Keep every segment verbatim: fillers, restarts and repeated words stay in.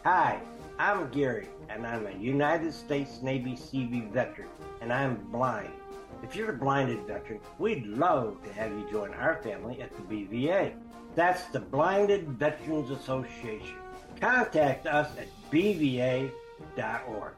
Hi, I'm Gary, and I'm a United States Navy Seaview veteran, and I'm blind. If you're a blinded veteran, we'd love to have you join our family at the B V A. That's the Blinded Veterans Association. Contact us at b v a dot org.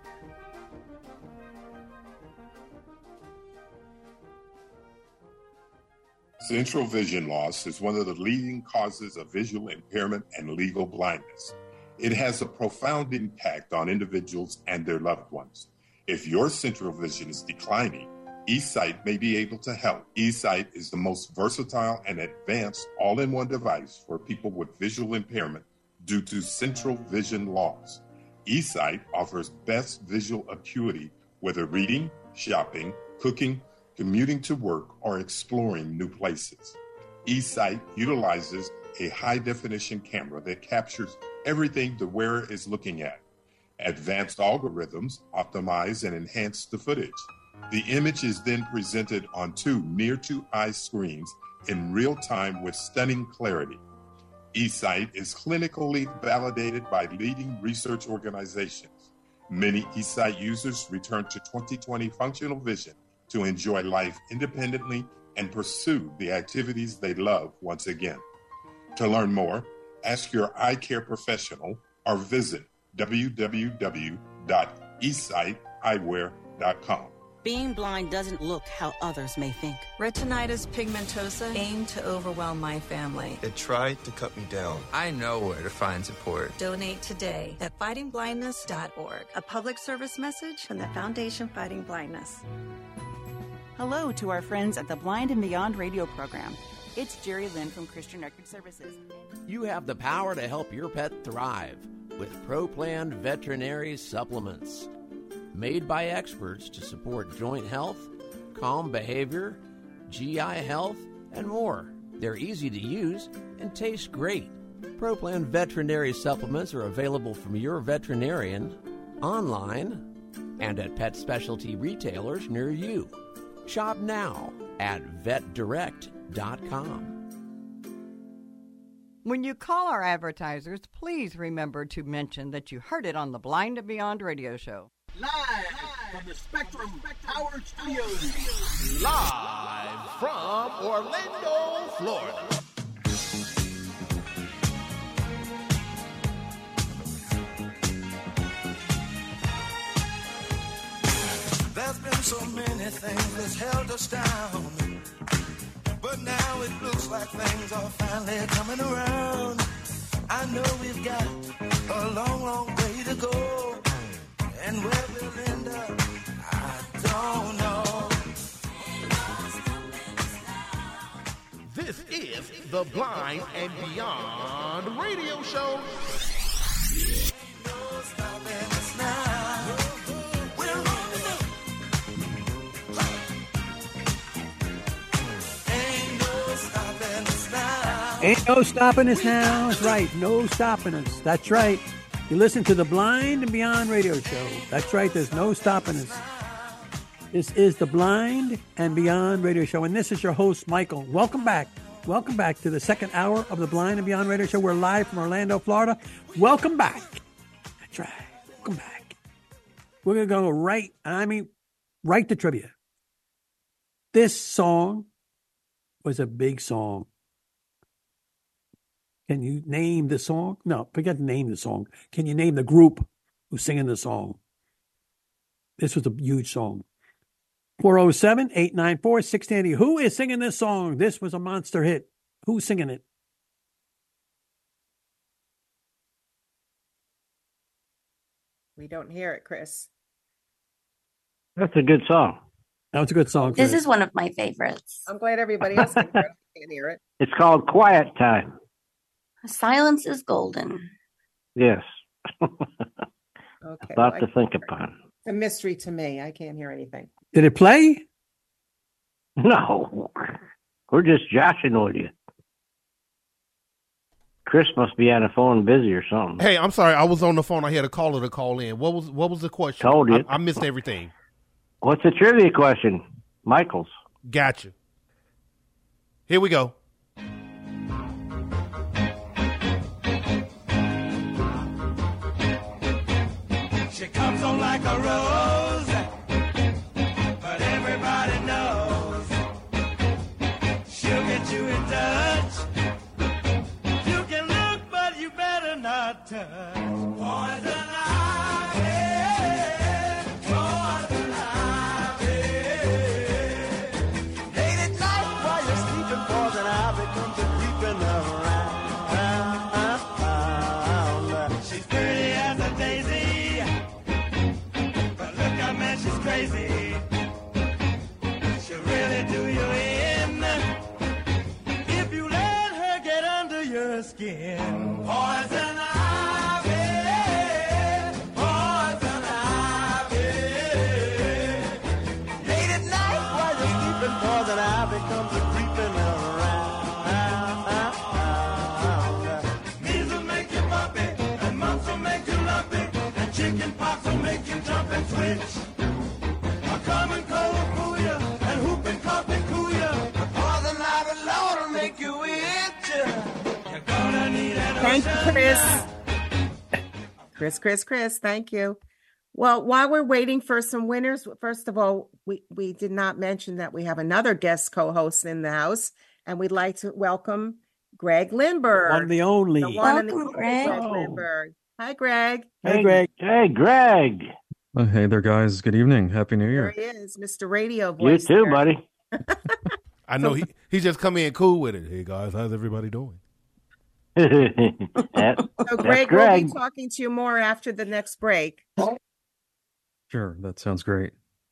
Central vision loss is one of the leading causes of visual impairment and legal blindness. It has a profound impact on individuals and their loved ones. If your central vision is declining, eSight may be able to help. eSight is the most versatile and advanced all-in-one device for people with visual impairment due to central vision loss. eSight offers best visual acuity, whether reading, shopping, cooking, commuting to work, or exploring new places. eSight utilizes a high-definition camera that captures everything the wearer is looking at. Advanced algorithms optimize and enhance the footage. The image is then presented on two near-to-eye screens in real time with stunning clarity. eSight is clinically validated by leading research organizations. Many eSight users return to twenty twenty functional vision to enjoy life independently and pursue the activities they love once again. To learn more, ask your eye care professional or visit w w w dot e sight eyewear dot com. Being blind doesn't look how others may think. Retinitis pigmentosa aimed to overwhelm my family. It tried to cut me down. I know where to find support. Donate today at fighting blindness dot org. A public service message from the Foundation Fighting Blindness. Hello to our friends at the Blind and Beyond radio program. It's Jerry Lynn from Christian Record Services. You have the power to help your pet thrive with ProPlan Veterinary Supplements. Made by experts to support joint health, calm behavior, G I health, and more. They're easy to use and taste great. ProPlan Veterinary Supplements are available from your veterinarian, online, and at pet specialty retailers near you. Shop now at vet direct dot com. When you call our advertisers, please remember to mention that you heard it on the Blind and Beyond radio show. Live from the Spectrum Power Studios. Live from Orlando, Florida. There's been so many things that's held us down, but now it looks like things are finally coming around. I know we've got a long, long way to go, and where we'll end up, I don't know. This is the Blind and Beyond radio show. Ain't no stopping us now. We're rolling up. Ain't no stopping us now. Ain't no stopping us now. That's right. No stopping us. That's right. You listen to the Blind and Beyond radio show. That's right. There's no stopping us. This is the Blind and Beyond radio show. And this is your host, Michael. Welcome back. Welcome back to the second hour of the Blind and Beyond radio show. We're live from Orlando, Florida. Welcome back. That's right. Welcome back. We're going to go right, I mean, right to trivia. This song was a big song. Can you name the song? No, forget to name the song. Can you name the group who's singing the song? This was a huge song. four oh seven, eight nine four, six zero zero. Who is singing this song? This was a monster hit. Who's singing it? We don't hear it, Chris. That's a good song. That was a good song. This is one of my favorites. I'm glad everybody else can hear it. I can't hear it. It's called Quiet Time. Silence is golden. Yes. Okay. Lot well, to think upon. It's a mystery to me. I can't hear anything. Did it play? No. We're just joshing with you. Chris must be on the phone busy or something. Hey, I'm sorry. I was on the phone. I had a caller to call in. What was what was the question? Told you. I, I missed everything. What's the trivia question? Michael's. Gotcha. Here we go. like a rose, but everybody knows she'll get you in touch. You can look, but you better not touch. Poison ivy, poison ivy. Late at night while you're sleeping, poison ivy comes a creeping around. She's pretty as a daisy, but look how man she's crazy. She'll really do you in if you let her get under your skin. Poison ivy, poison ivy. Late at night while you're sleeping, poison ivy comes a creeping around. Measles will make you bumpy, and mumps will make you lumpy, and chicken pox will make you jump and switch. A common cold will fool you, and whooping cough will cool you. Poison ivy, Lord, will make you itch. You're gonna need an Thank you, Chris. Chris, Chris, Chris, thank you. Well, while we're waiting for some winners, first of all, we, we did not mention that we have another guest co-host in the house, and we'd like to welcome Greg Lindberg. One of the only. The one and the Welcome, only Greg. Greg Lindberg. Hi, Greg. Hey, Greg. Hey, Greg. Oh, hey there, guys. Good evening. Happy New There Year. he is, Mister Radio You Voice. too, there. buddy. I know he he just come in cool with it. Hey guys, how's everybody doing? That- So, that's Greg, we'll Greg. be talking to you more after the next break. Sure, that sounds great.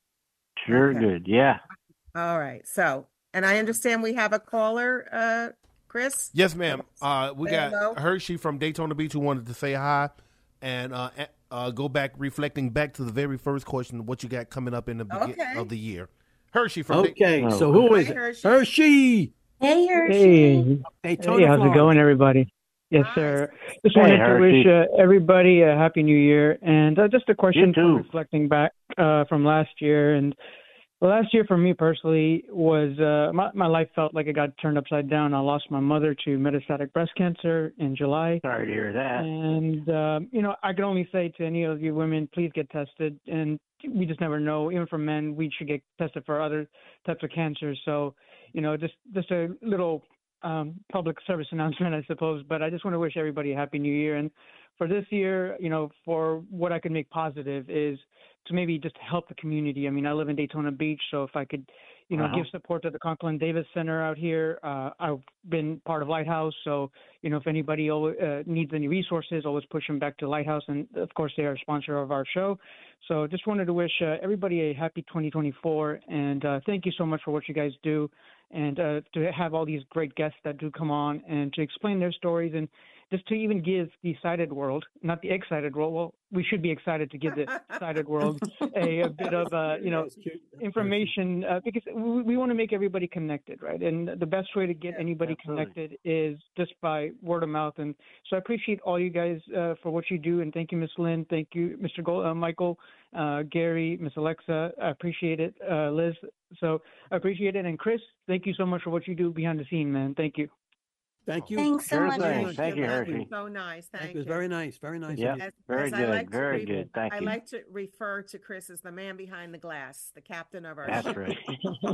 Sure Okay. good. Yeah. All right. So, and I understand we have a caller, uh, Chris. Yes, ma'am. Uh, we Say got hello. Hershey from Daytona Beach who wanted to say hi and uh, a- uh, go back, reflecting back to the very first question, what you got coming up in the beginning Okay. of the year. Hershey from Day- Okay, so who is Hi, it? Hershey. Hershey. Hey, Hershey. Hey, Daytona, hey, how's it Florida. going, everybody? Yes, Hi. sir. Just Hey, wanted to Hershey. wish uh, everybody a happy new year, and uh, just a question You for too. reflecting back uh, from last year. And the last year for me personally was uh, my my life felt like it got turned upside down. I lost my mother to metastatic breast cancer in July. Sorry to hear that. And, um, you know, I can only say to any of you women, please get tested. And we just never know. Even for men, we should get tested for other types of cancers. So, you know, just, just a little um, public service announcement, I suppose. But I just want to wish everybody a happy new year. And for this year, you know, for what I can make positive is to maybe just help the community. I mean, I live in Daytona Beach, so if I could, you know, Uh-huh. give support to the Conklin Davis Center out here. Uh, I've been part of Lighthouse, so, you know, if anybody always, uh, needs any resources, always push them back to Lighthouse. And, of course, they are a sponsor of our show. So just wanted to wish uh, everybody a happy twenty twenty-four. And uh, thank you so much for what you guys do. And uh, to have all these great guests that do come on and to explain their stories and just to even give the sighted world, not the excited world, well, we should be excited to give the sighted world a, a bit of, uh, you know, information uh, because we, we want to make everybody connected, right? And the best way to get anybody absolutely. connected is just by word of mouth. And so I appreciate all you guys uh, for what you do. And thank you, Miss Lynn. Thank you, Mister Gold, uh, Michael, uh, Gary, Miss Alexa. I appreciate it. Uh, Liz. So I appreciate it. And Chris, thank you so much for what you do behind the scene, man. Thank you. Thank you. Thanks so Sure much. thing. Hershey. Thank you, That was Hershey. So nice. Thank Thank you. you. Very nice. Very nice. Yep. of you. As- Very as I good. like to Very re- good. Thank I you. like to refer to Chris as the man behind the glass, the captain of our That's show. right.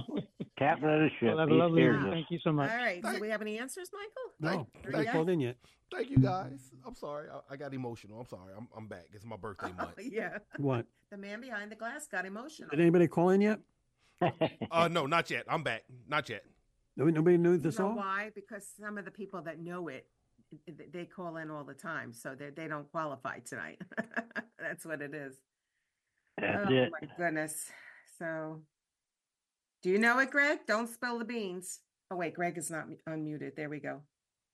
Captain of the ship. Well, have a He lovely steers evening. us. Thank you so much. All right. Do we have any answers, Michael? No, Thank- you thank haven't you. called in yet. Thank you guys. I'm sorry. I, I got emotional. I'm sorry. I'm I'm back. It's my birthday month. Yeah. What? The man behind the glass got emotional. Did anybody call in yet? Uh, no, not yet. I'm back. Not yet. Nobody, nobody knew You the know song? why? Because some of the people that know it, th- they call in all the time, so they they don't qualify tonight. That's what it is. That's oh it. my goodness. So, do you know it, Greg? Don't spill the beans. Oh wait, Greg is not mu- unmuted. There we go.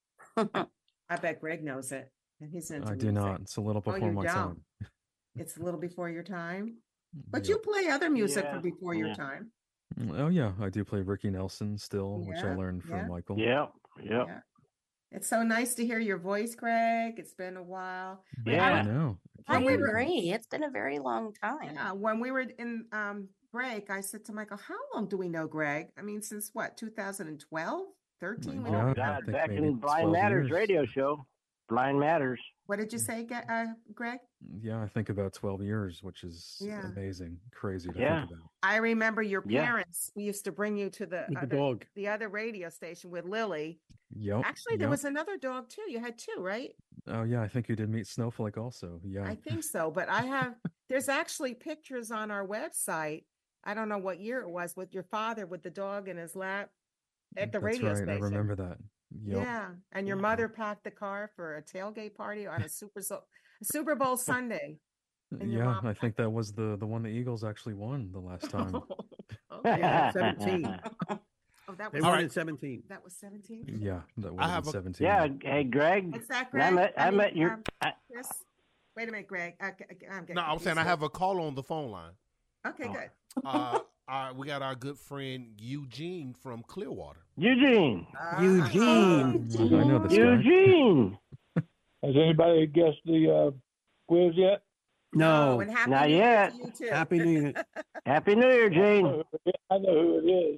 I bet Greg knows it, and he's into I do music. not. It's a little Oh, before you my don't. time. It's a little before your time, but Yeah. you play other music Yeah, for before your yeah. time. Oh yeah, I do play Ricky Nelson still, which I Yeah, learned from yeah. Michael. Yep. Yep. Yeah. It's so nice to hear your voice, Greg. It's been a while. But Yeah. I know. I When we were- agree. It's been a very long time. Yeah, when we were in um, break, I said to Michael, "How long do we know Greg? I mean, since what, two thousand twelve, thirteen? We Yeah, know I Oh, God, think back maybe in Blind twelve Matters years. radio show. Blind Matters. What did you say, Ge- uh, Greg? Yeah, I think about twelve years, which is Yeah. amazing, crazy to Yeah. think about. I remember your Yeah. parents. We used to bring you to the With the other, dog. the other radio station with Lily. Yep. Actually, there yep. was another dog too. You had two, right? Oh yeah, I think you did meet Snowflake also. Yeah. I think so. But I have, there's actually pictures on our website. I don't know what year it was with your father with the dog in his lap at the That's radio right. station. I remember that. Yep. Yeah. And your mother packed the car for a tailgate party on a Super, so- Super Bowl Sunday. And your Yeah, mom I think that was the the one the Eagles actually won the last time. Okay. Yeah, seventeen. Oh, that They was won right. in seventeen. that was seventeen. Yeah, that would I have have been a- seventeen. Yeah. Hey, Greg. What's that, I Greg? met, I mean, met your. um, I, Chris? Wait a minute, Greg. I, am getting No, I'm saying I confused. have a call on the phone line. Okay, good. Uh, uh, we got our good friend Eugene from Clearwater. Eugene. Uh, Eugene. I know this guy. Eugene. Has anybody guessed the uh, quiz yet? No. and happy Not New Year yet. to you too. Happy New Year. Happy New Year, Gene. I know who it is.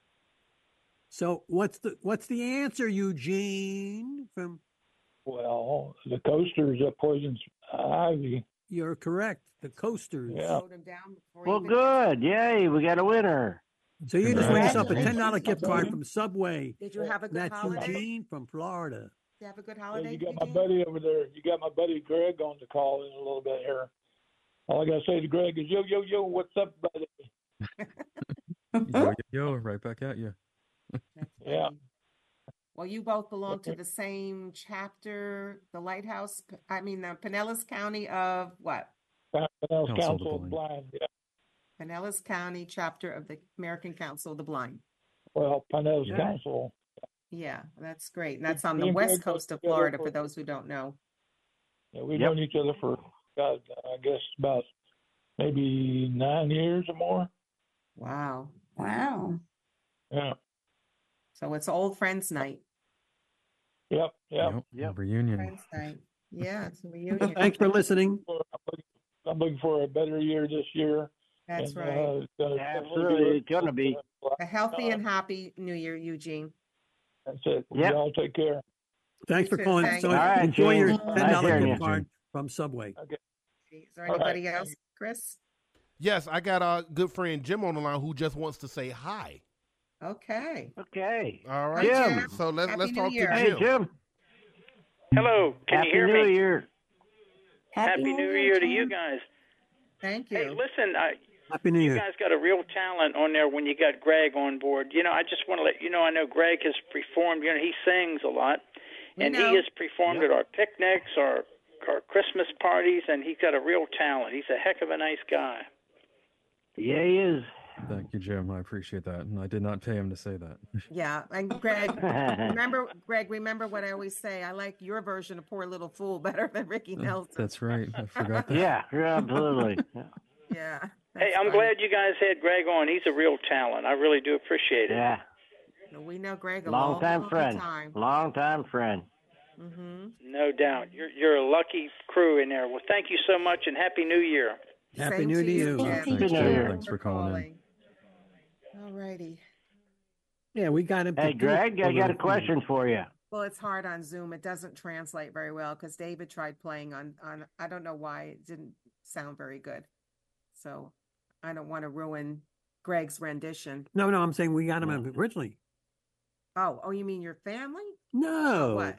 So what's the what's the answer, Eugene? From Well, the coasters at Poison's Ivy. you're correct. The coasters. Yeah. Wrote 'em down before Well, you good. Yay, we got a winner. So you just won yourself a ten Congratulations. dollar gift card from Subway. Did you have a good That's holiday? Eugene from Florida. Did you have a good Yeah, holiday? you got my Eugene? buddy over there. You got my buddy Greg on the call in a little bit here. All I gotta say to Greg is yo yo yo, what's up, buddy? Yo, yo, yo, right back at you. That's Yeah. funny. Well, you both belong to the same chapter, the Lighthouse. I mean, the Pinellas County of what? Pinellas Council of the Council of Blind. Blind. Yeah. Pinellas County chapter of the American Council of the Blind. Well, Pinellas Yeah. Council. Yeah, that's great. And that's on Me the and west Greg coast worked of together Florida, for- for those who don't know. Yeah, we've Yep. known each other for God, I guess about maybe nine years or more. Wow. Wow. Yeah. So it's old friends night. Yep. Yep. Yep. Yep. Reunion. Friends night. Yeah, it's a reunion. Thanks for listening. I'm looking, I'm looking for a better year this year. That's and, right. Uh, it's gonna Absolutely, it's gonna be. A healthy and happy New Year, Eugene. That's it. Yep. Y'all take care. Thanks You for too. calling. Thanks. So All right, enjoy your Gene. ten Nice dollar hearing gift you. card from Subway. Is there All right. anybody else, Chris? Yes, I got our good friend Jim on the line who just wants to say hi. Okay. Okay. All Hi, right, Jim. Jim. So let's Happy let's New talk Year. to Hey, Jim. Jim. Hello, can Happy you hear New me? Year. Happy, Happy New Year to you guys. Thank Hey, you. listen, I, Happy New you Year. guys got a real talent on there when you got Greg on board. You know, I just want to let you know, I know Greg has performed, you know, he sings a lot, We and know. he has performed at our picnics, our, our Christmas parties, and he's got a real talent. He's a heck of a nice guy. Yeah, he is. Thank you, Jim. I appreciate that. And I did not pay him to say that. Yeah, and Greg, remember, Greg, remember what I always say. I like your version of "Poor Little Fool" better than Ricky Nelson. That's right. I forgot that. Yeah, yeah, absolutely. Yeah. Hey, that's I'm funny. glad you guys had Greg on. He's a real talent. I really do appreciate it. Yeah. We know Greg a Long long, time long friend. time. Long time friend. Mm-hmm. No doubt. You're you're a lucky crew in there. Well, thank you so much, and Happy New Year. Happy Same New to to you, you. Jim. Thanks, Happy New Jim. Year. Thanks for calling in. All righty. Yeah, we got him. to Hey, do it Greg, for I a got a little question for you. Well, it's hard on Zoom. It doesn't translate very well because David tried playing on on. I don't know why it didn't sound very good. So I don't want to ruin Greg's rendition. No, no, I'm saying we got him originally. Oh, oh, you mean your family? No. What?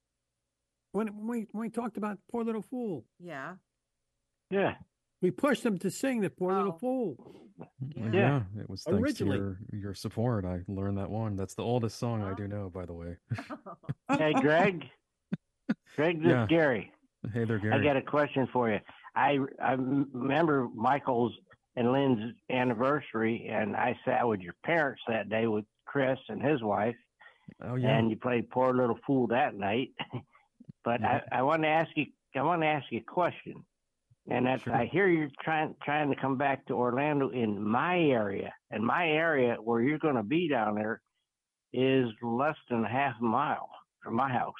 When, when we when we talked about Poor Little Fool, Yeah. Yeah. we pushed him to sing the Poor Little Oh. Fool. Yeah. Yeah. It was thanks Originally. to your, your support. I learned that one. That's the oldest song I do know, by the way. Hey, Greg. Greg, this Yeah. is Gary. Hey there, I Gary. got a question for you. I I remember Michael's and Lynn's anniversary, and I sat with your parents that day with Chris and his wife, Oh, yeah. and you played "Poor Little Fool" that night. But Yeah. I, I want to ask you, I want to ask you a question, and that's Sure. I hear you're trying trying to come back to Orlando in my area, and my area where you're going to be down there is less than a half a mile from my house.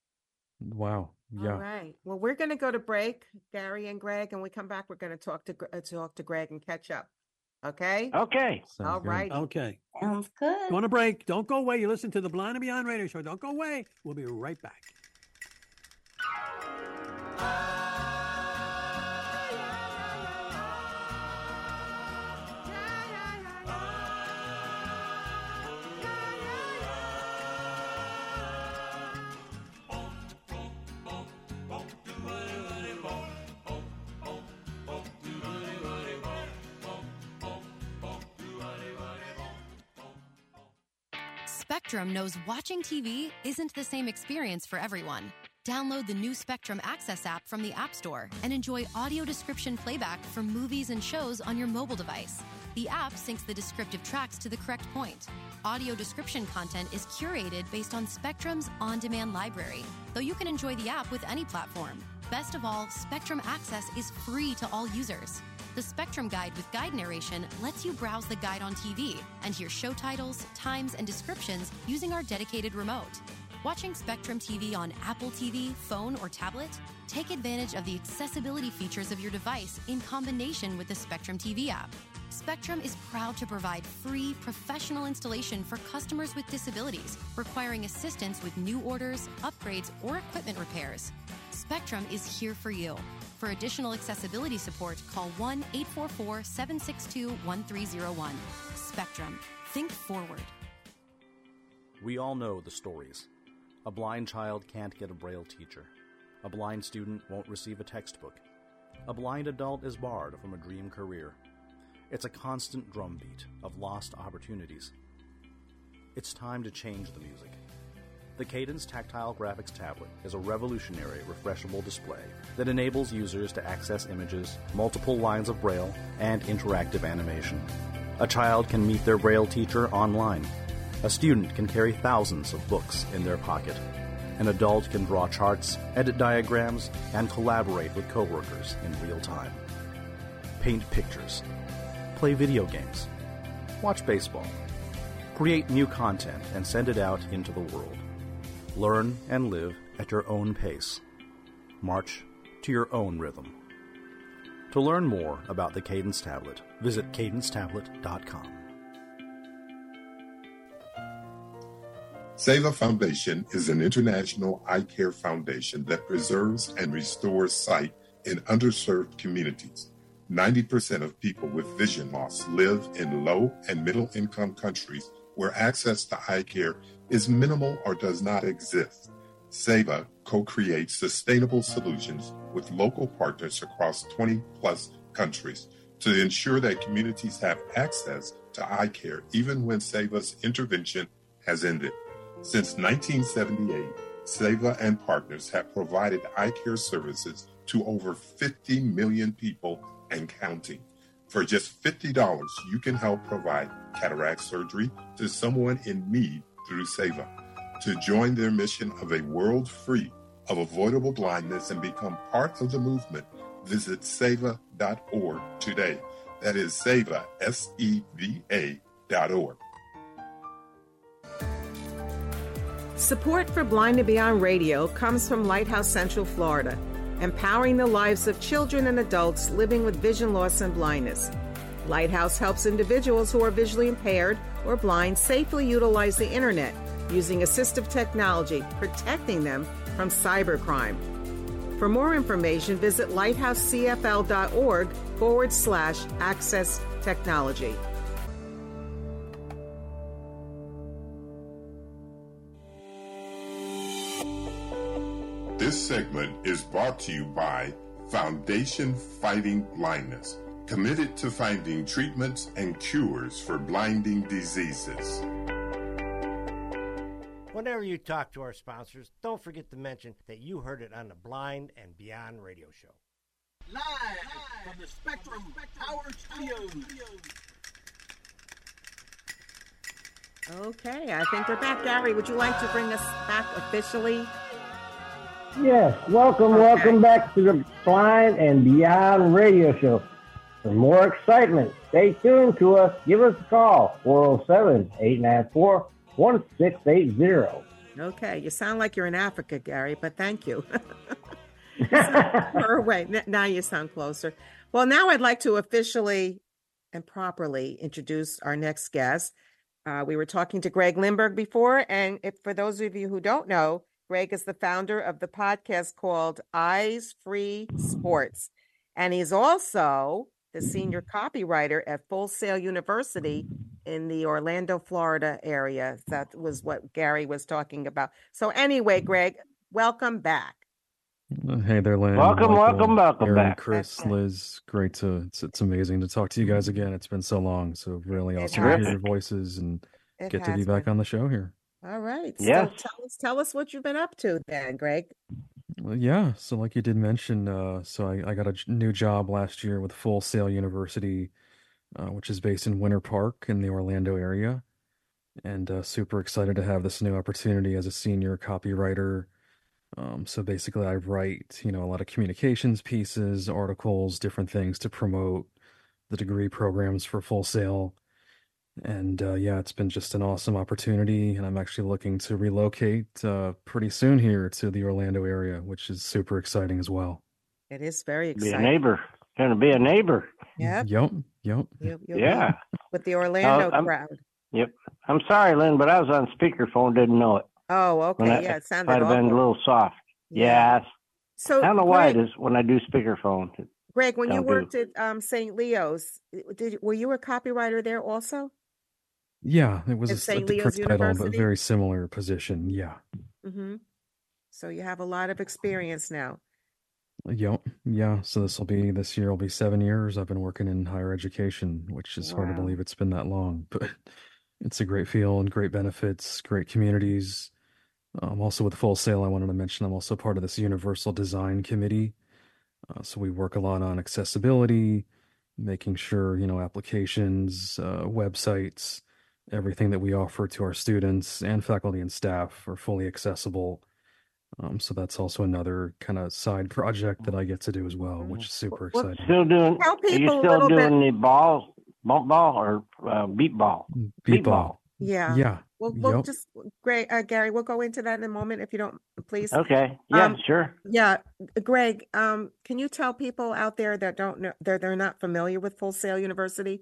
Wow. Yeah. All right. Well, we're going to go to break, Gary and Greg, and we come back. We're going to talk to Gr- uh, talk to Greg and catch up. Okay. Okay. Sounds All good. right. Okay. Sounds good. Go on a break. Don't go away. You listen to the Blind and Beyond radio show. Don't go away. We'll be right back. Spectrum knows watching T V isn't the same experience for everyone. Download the new Spectrum Access app from the App Store and enjoy audio description playback for movies and shows on your mobile device. The app syncs the descriptive tracks to the correct point. Audio description content is curated based on Spectrum's on-demand library, though you can enjoy the app with any platform. Best of all, Spectrum Access is free to all users. The Spectrum Guide with guide narration lets you browse the guide on T V and hear show titles, times, and descriptions using our dedicated remote. Watching Spectrum T V on Apple T V, phone, or tablet? Take advantage of the accessibility features of your device in combination with the Spectrum T V app. Spectrum is proud to provide free, professional installation for customers with disabilities requiring assistance with new orders, upgrades, or equipment repairs. Spectrum is here for you. For additional accessibility support, call one eight four four, seven six two, one three zero one. Spectrum. Think forward. We all know the stories. A blind child can't get a Braille teacher. A blind student won't receive a textbook. A blind adult is barred from a dream career. It's a constant drumbeat of lost opportunities. It's time to change the music. The Cadence Tactile Graphics Tablet is a revolutionary refreshable display that enables users to access images, multiple lines of Braille, and interactive animation. A child can meet their Braille teacher online. A student can carry thousands of books in their pocket. An adult can draw charts, edit diagrams, and collaborate with coworkers in real time. Paint pictures. Play video games. Watch baseball. Create new content and send it out into the world. Learn and live at your own pace. March to your own rhythm. To learn more about the Cadence Tablet, visit cadence tablet dot com. SEVA Foundation is an international eye care foundation that preserves and restores sight in underserved communities. ninety percent of people with vision loss live in low and middle income countries where access to eye care is minimal or does not exist. SEVA co-creates sustainable solutions with local partners across twenty plus countries to ensure that communities have access to eye care even when SEVA's intervention has ended. Since nineteen seventy-eight, SEVA and partners have provided eye care services to over fifty million people and counting. For just fifty dollars, you can help provide cataract surgery to someone in need through SEVA. To join their mission of a world free of avoidable blindness and become part of the movement, visit seva dot org today. That is SEVA, S E V A dot org. Support for Blind and Beyond Radio comes from Lighthouse Central Florida, empowering the lives of children and adults living with vision loss and blindness. Lighthouse helps individuals who are visually impaired or blind safely utilize the internet using assistive technology, protecting them from cybercrime. For more information, visit lighthousecfl.org forward slash access technology. This segment is brought to you by Foundation Fighting Blindness, committed to finding treatments and cures for blinding diseases. Whenever you talk to our sponsors, don't forget to mention that you heard it on the Blind and Beyond Radio Show. Live from the Spectrum Power Studios. Okay, I think we're back. Gary, would you like to bring us back officially? Yes, welcome, okay. welcome back to the Blind and Beyond Radio Show. For more excitement, stay tuned to us. Give us a call, four oh seven, eight nine four, one six eight zero. Okay, you sound like you're in Africa, Gary, but thank you. Or wait, now you sound closer. Well, now I'd like to officially and properly introduce our next guest. Uh, we were talking to Greg Lindberg before, and if for those of you who don't know, Greg is the founder of the podcast called Eyes Free Sports. And he's also the senior copywriter at Full Sail University in the Orlando, Florida area. That was what Gary was talking about. So anyway, Greg, welcome back. Hey there, Lynn. Welcome, Michael, welcome, welcome Aaron, back. Chris, Liz. Great to it's, it's amazing to talk to you guys again. It's been so long, so really It awesome to has. hear your voices and It get to be has back been. on the show here. All right. Yes. So tell us, tell us what you've been up to then, Greg. Well, yeah, so like you did mention, uh, so I, I got a j- new job last year with Full Sail University, uh, which is based in Winter Park in the Orlando area, and uh, super excited to have this new opportunity as a senior copywriter. Um, so basically, I write, you know, a lot of communications pieces, articles, different things to promote the degree programs for Full Sail. And uh, yeah, it's been just an awesome opportunity, and I'm actually looking to relocate uh, pretty soon here to the Orlando area, which is super exciting as well. It is very Be a exciting. neighbor. Going to be a neighbor. Yep. Yep, yep. You, you'll Yeah. be with the Orlando Uh, I'm- crowd. Yep. I'm sorry, Lynn, but I was on speakerphone, didn't know it. Oh, okay. When I- Yeah, it sounded Might have been a awful. little soft. Yeah. Yes. So I don't know why Greg, it is when I do speakerphone. Greg, when you Don't do. worked at um, Saint Leo's, did were you a copywriter there also? Yeah, it was At a, s- a Saint different Leo's title, but University? very similar position. Yeah. Mm-hmm. So you have a lot of experience now. Yep. Yeah. So this will be this year will be seven years. I've been working in higher education, which is hard to Wow. believe it's been that long, but it's a great field, great benefits, great communities. Um, also with Full Sail, I wanted to mention I'm also part of this Universal Design Committee. Uh, so we work a lot on accessibility, making sure, you know, applications, uh, websites, everything that we offer to our students and faculty and staff are fully accessible. Um, so that's also another kind of side project that I get to do as well, which is super Well, exciting. Still doing? Tell Are you people a still little doing bit. the ball, bump ball, or uh, beat ball? Beat ball. Yeah. Yeah. Well, we'll Yep. just Greg, uh, Gary, we'll go into that in a moment if you don't, please. Okay. Yeah. Um, Sure. Yeah, Greg, um, can you tell people out there that don't know, they're they're not familiar with Full Sail University,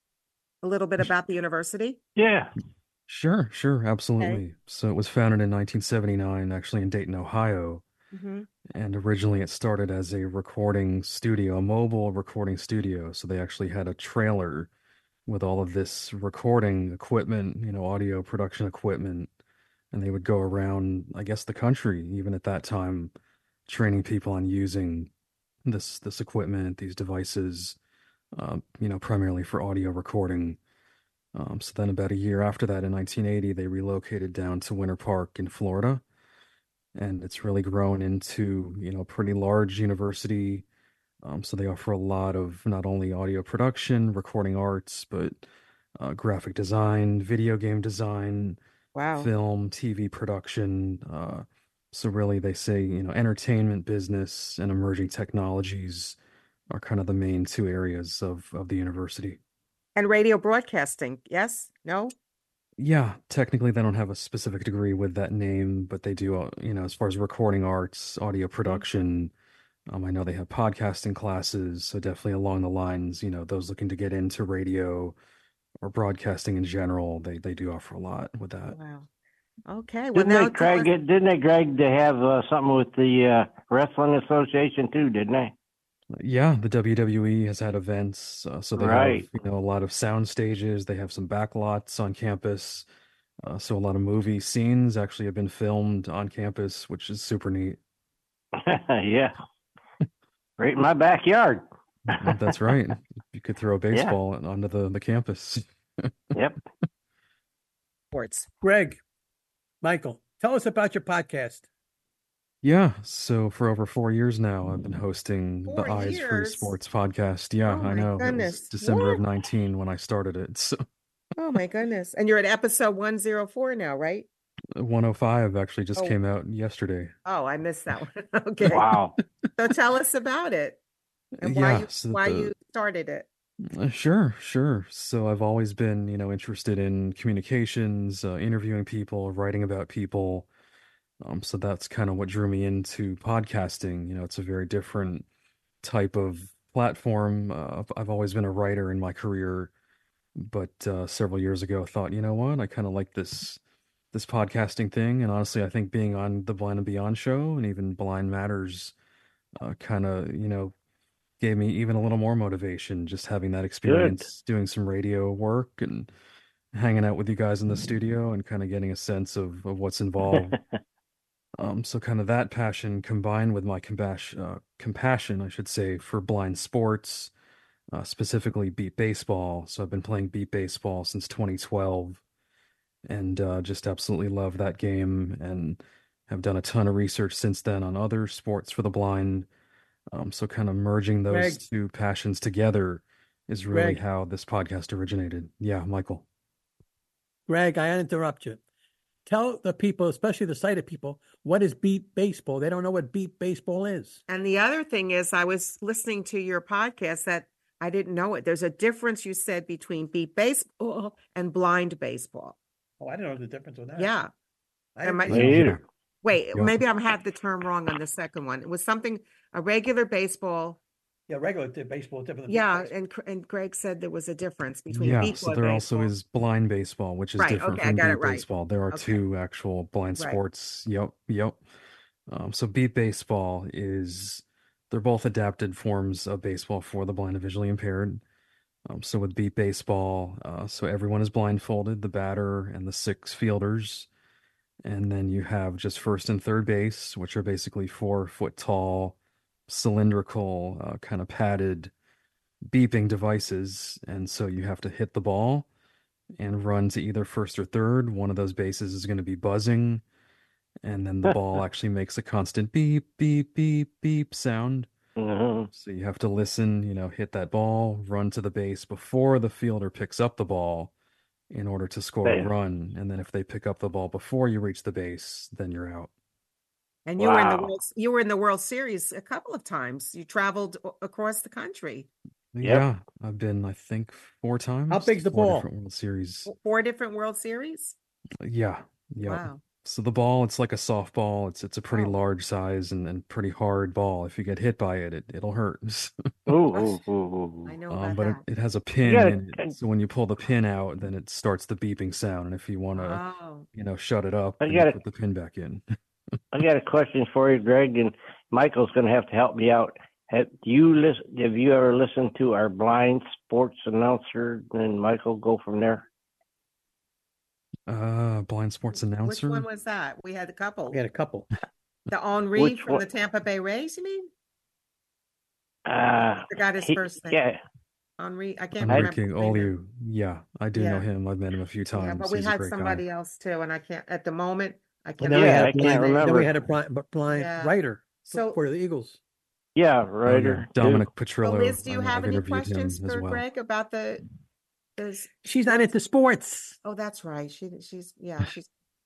a little bit about the university? Yeah. Sure, sure, absolutely. So it was founded in nineteen seventy-nine, actually in Dayton, Ohio. Mm-hmm. And originally it started as a recording studio, a mobile recording studio. So they actually had a trailer with all of this recording equipment, you know, audio production equipment. And they would go around, I guess, the country, even at that time, training people on using this this equipment, these devices, uh, you know, primarily for audio recording. Um, so then about a year after that, in nineteen eighty, they relocated down to Winter Park in Florida. And it's really grown into, you know, a pretty large university. Um, so they offer a lot of not only audio production, recording arts, but uh, graphic design, video game design, Wow. film, T V production. Uh, so really, they say, you know, entertainment, business, and emerging technologies are kind of the main two areas of, of the university. And radio broadcasting, yes? No? Yeah, technically they don't have a specific degree with that name, but they do, uh, you know, as far as recording arts, audio production. Um, I know they have podcasting classes, so definitely along the lines, you know, those looking to get into radio or broadcasting in general, they they do offer a lot with that. Wow. Okay. Well, Didn't now they, Craig? Get, didn't they, Greg, to have uh, something with the uh, wrestling association too? Didn't they? Yeah, the W W E has had events, uh, so they Right. have, you know, a lot of sound stages. They have some backlots on campus, uh, so a lot of movie scenes actually have been filmed on campus, which is super neat. Yeah. Right in my backyard. That's right. You could throw a baseball onto the, the campus. Yep. Sports. Greg, Michael, tell us about your podcast. Yeah, so for over four years now, I've been hosting Four the Eyes Free years? Sports podcast. Yeah, Oh I my know. It was goodness. December of What? nineteen when I started it. So Oh my goodness. And you're at episode one oh four now, right? one oh five actually just Oh. came out yesterday. Oh, I missed that one. Okay. Wow. So tell us about it and why Yeah, you so why the- you started it. Uh, Sure, sure. So I've always been, you know, interested in communications, uh, interviewing people, writing about people. Um, so that's kind of what drew me into podcasting. You know, it's a very different type of platform. Uh, I've, I've always been a writer in my career, but uh, several years ago, thought, you know what, I kind of like this this podcasting thing, and honestly, I think being on the Blind and Beyond show and even Blind Matters, uh, kind of you know gave me even a little more motivation. Just having that experience, doing some radio work and hanging out with you guys in the studio, and kind of getting a sense of of what's involved. Um, so kind of that passion combined with my compassion, uh, compassion, I should say, for blind sports, uh, specifically beat baseball. So I've been playing beat baseball since twenty twelve, and uh, just absolutely love that game, and have done a ton of research since then on other sports for the blind. Um, so kind of merging those Greg. two passions together is really Greg. how this podcast originated. Yeah, Michael. Greg, I interrupt you. Tell the people, especially the sighted people, what is beat baseball? They don't know what beat baseball is. And the other thing is, I was listening to your podcast that I didn't know it. There's a difference, you said, between beat baseball and blind baseball. Oh, I didn't know the difference with that. Yeah. I Am I- didn't- Me either. Wait, Yeah. maybe I'm had the term wrong on the second one. It was something, a regular baseball. Yeah, regular t- baseball is different than beat Yeah, baseball. and Cr- and Greg said there was a difference between Yeah, beat so ball there and also baseball. is blind baseball, which is Right, different okay, I from got beat it right. baseball. There are Okay. two actual blind Right. sports. Yep, yep. Um, so beat baseball is they're both adapted forms of baseball for the blind and visually impaired. Um, so with beat baseball, uh, so everyone is blindfolded, the batter and the six fielders, and then you have just first and third base, which are basically four foot tall, cylindrical, uh, kind of padded beeping devices, and so you have to hit the ball and run to either first or third. One of those bases is going to be buzzing, and then the ball actually makes a constant beep, beep, beep, beep sound. Mhm. So you have to listen, you know, hit that ball, run to the base before the fielder picks up the ball in order to score a Right. run. And then if they pick up the ball before you reach the base, then you're out. And you were in the Wow. World, you were in the World Series a couple of times. You traveled o- across the country. Yeah, I've been, I think, four times. big's the four ball? different World Series. Four different World Series. Yeah, yeah. Wow. So the ball, it's like a softball. It's it's a pretty Oh. large size and, and pretty hard ball. If you get hit by it, it it'll hurt. Ooh, ooh, ooh, ooh. I know Um, about but it, that. it has a pin gotta- in it. So when you pull the pin out, then it starts the beeping sound. And if you want to, Oh. you know, shut it up, I then you gotta- put the pin back in. I got a question for you, Greg, and Michael's going to have to help me out. Have you listen? Have you ever listened to our blind sports announcer? And Michael, go from there. Uh, blind sports Which announcer. one was that? We had a couple. We had a couple. The Henri Which from one? the Tampa Bay Rays, you mean? Uh, Forgot his he- first name. Yeah, Henri. I can't Enrique remember. his name now. Oliu. Yeah, I do know Yeah. him. I've met him a few times. Yeah, but we He's a had great somebody guy. else too, and I can't at the moment. I And can't. then we Yeah, had I a can't blind, then we remember. had a blind, blind Yeah. writer So- for the Eagles. yeah, Oh, writer. yeah. Dominic So Petrillo. Liz, do you I- have I've any interviewed him questions as for well. Greg about the? This? She's not into sports. Oh, that's right. She she's yeah she's.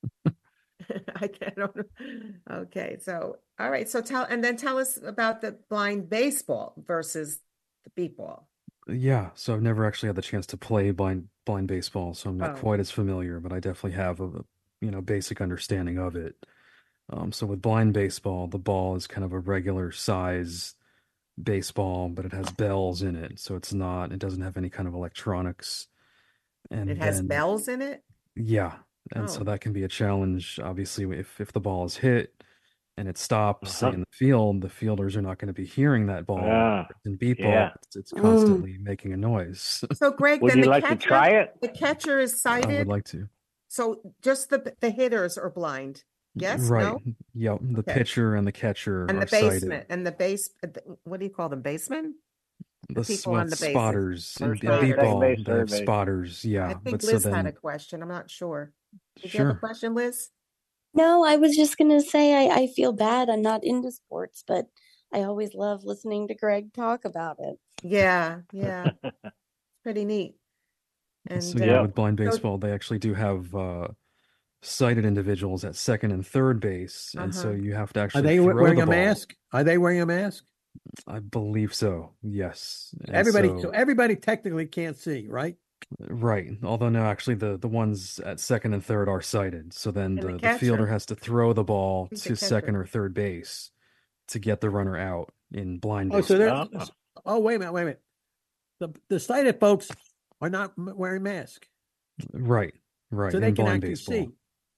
I can't. I don't know. Okay, so all right. So tell and then tell us about the blind baseball versus the beat ball. Yeah, so I've never actually had the chance to play blind blind baseball, so I'm not Oh. quite as familiar, but I definitely have a, you know, basic understanding of it. Um, so with blind baseball, the ball is kind of a regular size baseball, but it has bells in it, so it's not, it doesn't have any kind of electronics. And It has then, bells in it. yeah, and so Oh. that can be a challenge. Obviously, if if the ball is hit and it stops, say Uh-huh. in the field, the fielders are not going to be hearing that ball. Ah, In beat ball, yeah. it's, it's constantly making a noise. So Greg, Would then you the like catcher, to try it? the catcher is I would sighted. like to. So just the the hitters are blind. Yes. Right. No. Yep. The Okay. pitcher and the catcher And are the sighted. basement and the base. What do you call them? Basement. The, people s- well, on the bases. spotters in, First in base, beat second ball, base, they have third base. spotters. Yeah, I think but so Liz had a then, question. I'm not sure. Did you have a sure. question, Liz? No, I was just going to say I, I feel bad. I'm not into sports, but I always love listening to Greg talk about it. Yeah, yeah. Pretty neat. And So yeah, uh, with blind so- baseball, they actually do have uh, sighted individuals at second and third base, and so Uh-huh. you have to Are actually they throw wearing the a ball. mask? Are they wearing a mask? I believe so. Yes. And Everybody, so- so everybody technically can't see, right? Right. Although no, actually the the ones at second and third are sighted. So then And the the, the fielder catcher? has to throw the ball Who's the to second catcher? or third base to get the runner out in blind Oh, so baseball. they're. Oh, wait a minute, wait a minute. The the sighted folks are not m- wearing masks, Right. Right. so they in can blind actually baseball. see.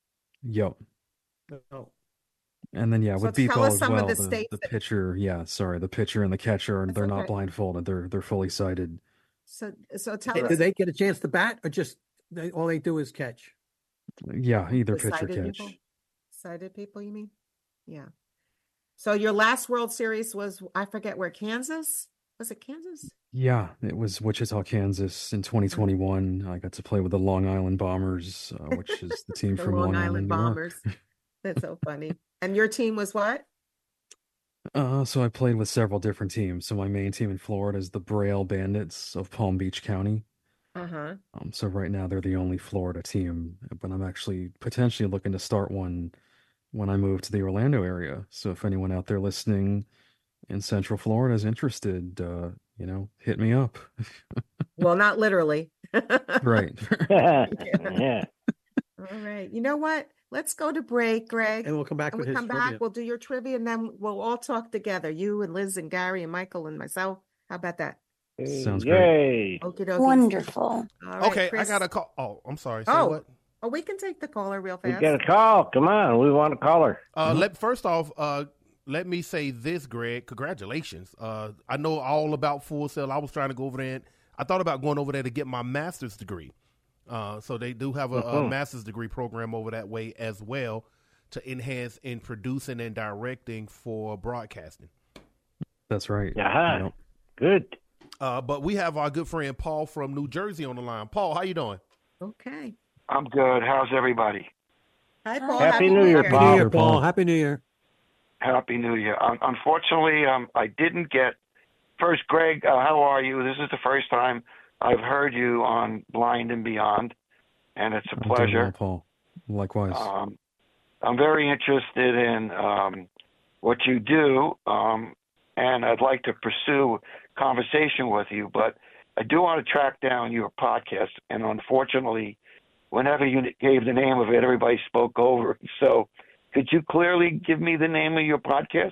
Yep. Oh. And then, yeah, So with tell B-ball us as some of well, the the, states the that- pitcher, yeah, sorry, the pitcher and the catcher, they're okay. not blindfolded. They're they're fully sighted. So, so tell Hey, us. do they get a chance to bat, or just they, all they do is catch? Yeah, either The pitch or sighted catch. people? Sighted people, you mean? Yeah. So your last World Series was, I forget where, Kansas? Was it Kansas? Yeah, it was Wichita, Kansas in twenty twenty-one. I got to play with the Long Island Bombers, uh, which is the team The from Long Long Island Island, New York. Bombers. That's so funny. And your team was what? Uh, so I played with several different teams. So my main team in Florida is the Braille Bandits of Palm Beach County. Uh-huh. Um, so right now they're the only Florida team, but I'm actually potentially looking to start one when I move to the Orlando area. So if anyone out there listening in Central Florida is interested, uh, you know, hit me up. Well, not literally. Right. Yeah. All right. You know what? Let's go to break, Greg. And we'll come back And with we his come back, trivia. we'll do your trivia, and then we'll all talk together. You and Liz and Gary and Michael and myself. How about that? Sounds Yay. Okie dokie. Wonderful. All right, Okay, Chris. I got a call. Oh, I'm sorry. Say Oh. what? Oh, we can take the caller real We fast. got a call. Come on. We want a caller. Uh, let first off, uh, let me say this, Greg. Congratulations. Uh, I know all about Full Sail. I was trying to go over there. And I thought about going over there to get my master's degree. Uh, so they do have a, a Mhm. master's degree program over that way as well to enhance in producing and directing for broadcasting. That's right. Yeah. Yep. Good. Uh, but we have our good friend Paul from New Jersey on the line. Paul, how you doing? Okay. I'm good. How's everybody? Hi, Paul. Happy New Year, Happy New Paul. Year, Paul. Happy New Year. Happy New Year. Um, unfortunately, um, I didn't get. First, Greg, uh, how are you? This is the first time I've heard you on Blind and Beyond, and it's a I'm doing pleasure. well, Paul. Likewise. Um, I'm very interested in um, what you do, um, and I'd like to pursue conversation with you, but I do want to track down your podcast, and unfortunately, whenever you gave the name of it, everybody spoke over it. So could you clearly give me the name of your podcast?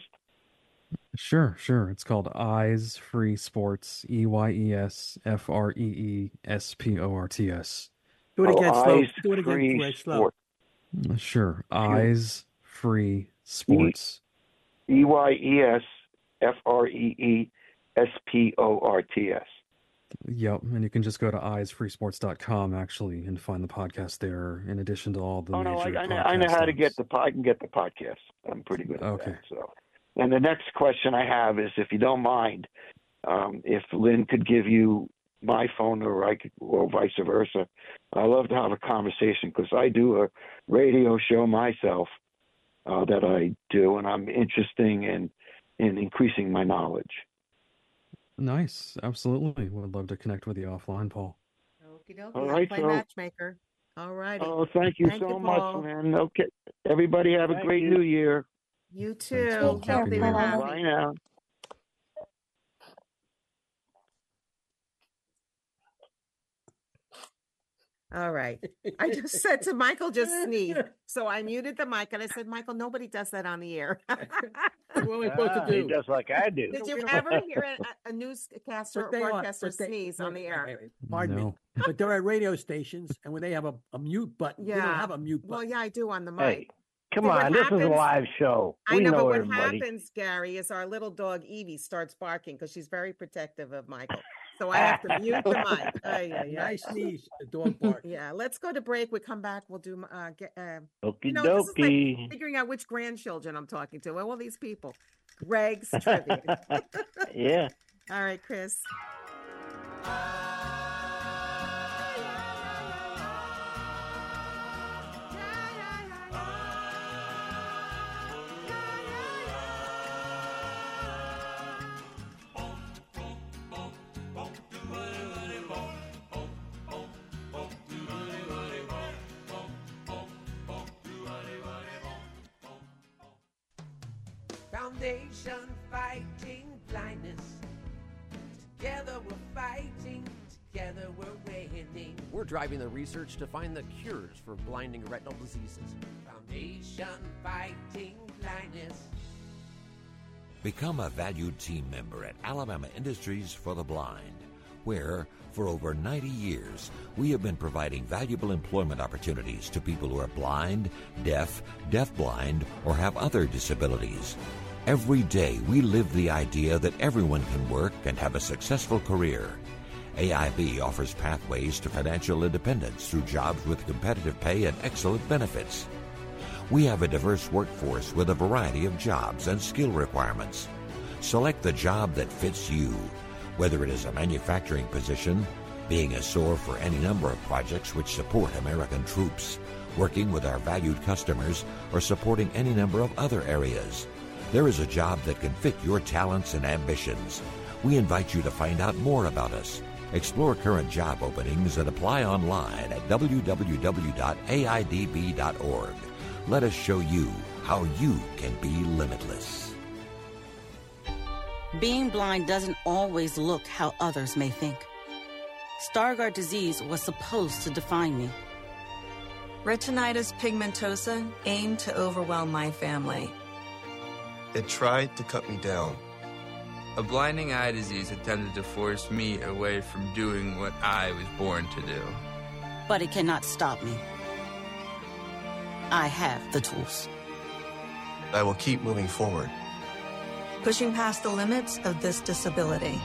Sure, sure. It's called Eyes Free Sports, E Y E S F R E E S P O R T S. Do it Oh, again, slow. Eyes Do it again, Free Greg, slow. Sport. Sure. Eyes Free Sports. E Y E S F R E E S P O R T S. Yep. And you can just go to eyes free sports dot com actually and find the podcast there in addition to all the Oh, no, I, major I, know, I know podcast how to apps. get the po- I can get the podcast. I'm pretty good at Okay. that. So, and the next question I have is, if you don't mind, um, if Lynn could give you my phone, or I could, or vice versa. I love to have a conversation because I do a radio show myself uh, that I do, and I'm interested in in increasing my knowledge. Nice. Absolutely. Would love to connect with you offline, Paul. Okie dokie. All I'll right, play so- matchmaker. All righty. Oh, thank you Thank so you, much, Paul. man. Okay, everybody have a Thank great you. New Year. You Thanks, too. Paul. Happy Healthy New and Year. happy. Bye now. All right. I just said to Michael, just sneeze. So I muted the mic and I said, Michael, nobody does that on the air. What are we supposed Ah, to he do? does like I do. Did you ever hear a, a newscaster or But they are- broadcaster but they- sneeze on the air? wait, wait, Pardon me. No. But there are radio stations, and when they have a, a mute button, we don't Yeah. have a mute Well, button. yeah, I do on the mic. Hey, come See, what on. This is a happens- live show. I We know, know, but what everybody. happens, Gary, is our little dog Evie starts barking because she's very protective of Michael. So I have to mute the mic. Ay, ay, ay. Nice sneeze. The dog bark. Yeah, let's go to break. We come back. We'll do uh, get, uh Okie you know, this is dokie. like figuring out which grandchildren I'm talking to. All these people. Greg's trivia. Yeah. All right, Chris. Foundation Fighting Blindness. Together we're fighting, together we're winning. We're driving the research to find the cures for blinding retinal diseases. Foundation Fighting Blindness. Become a valued team member at Alabama Industries for the Blind. where, for over ninety years, we have been providing valuable employment opportunities to people who are blind, deaf, deafblind, or have other disabilities. Every day, we live the idea that everyone can work and have a successful career. A I B offers pathways to financial independence through jobs with competitive pay and excellent benefits. We have a diverse workforce with a variety of jobs and skill requirements. Select the job that fits you, whether it is a manufacturing position, being a S O A R for any number of projects which support American troops, working with our valued customers, or supporting any number of other areas. There is a job that can fit your talents and ambitions. We invite you to find out more about us. Explore current job openings and apply online at w w w dot a i d b dot org. Let us show you how you can be limitless. Being blind doesn't always look how others may think. Stargardt disease was supposed to define me. Retinitis pigmentosa aimed to overwhelm my family. It tried to cut me down. A blinding eye disease attempted to force me away from doing what I was born to do. But it cannot stop me. I have the tools. I will keep moving forward. Pushing past the limits of this disability.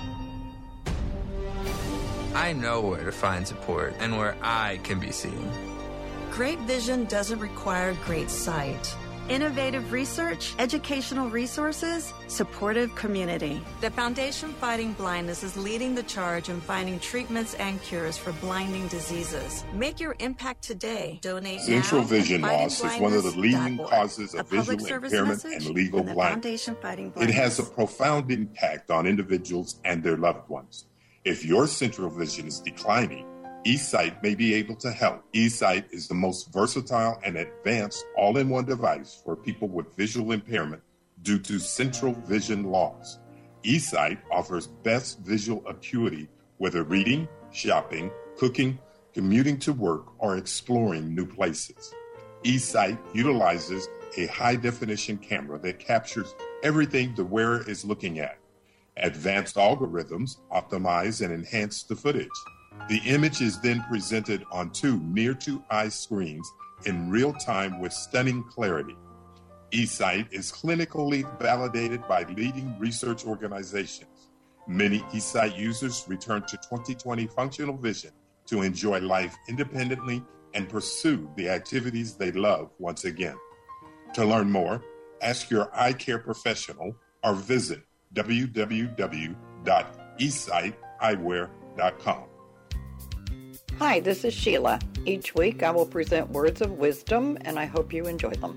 I know where to find support and where I can be seen. Great vision doesn't require great sight. Innovative research, educational resources, supportive community. The Foundation Fighting Blindness is leading the charge in finding treatments and cures for blinding diseases. Make your impact today. Donate Central now vision at loss is one of the leading causes of A public visual service impairment message and legal from the blindness. Foundation Fighting It Blindness. has a profound impact on individuals and their loved ones. If your central vision is declining, eSight may be able to help. eSight is the most versatile and advanced all-in-one device for people with visual impairment due to central vision loss. eSight offers best visual acuity whether reading, shopping, cooking, commuting to work, or exploring new places. eSight utilizes a high-definition camera that captures everything the wearer is looking at. Advanced algorithms optimize and enhance the footage. The image is then presented on two near-to-eye screens in real time with stunning clarity. eSight is clinically validated by leading research organizations. Many eSight users return to twenty twenty functional vision to enjoy life independently and pursue the activities they love once again. To learn more, ask your eye care professional or visit w w w dot e sight eyewear dot com. Hi, this is Sheila. Each week I will present words of wisdom, and I hope you enjoy them.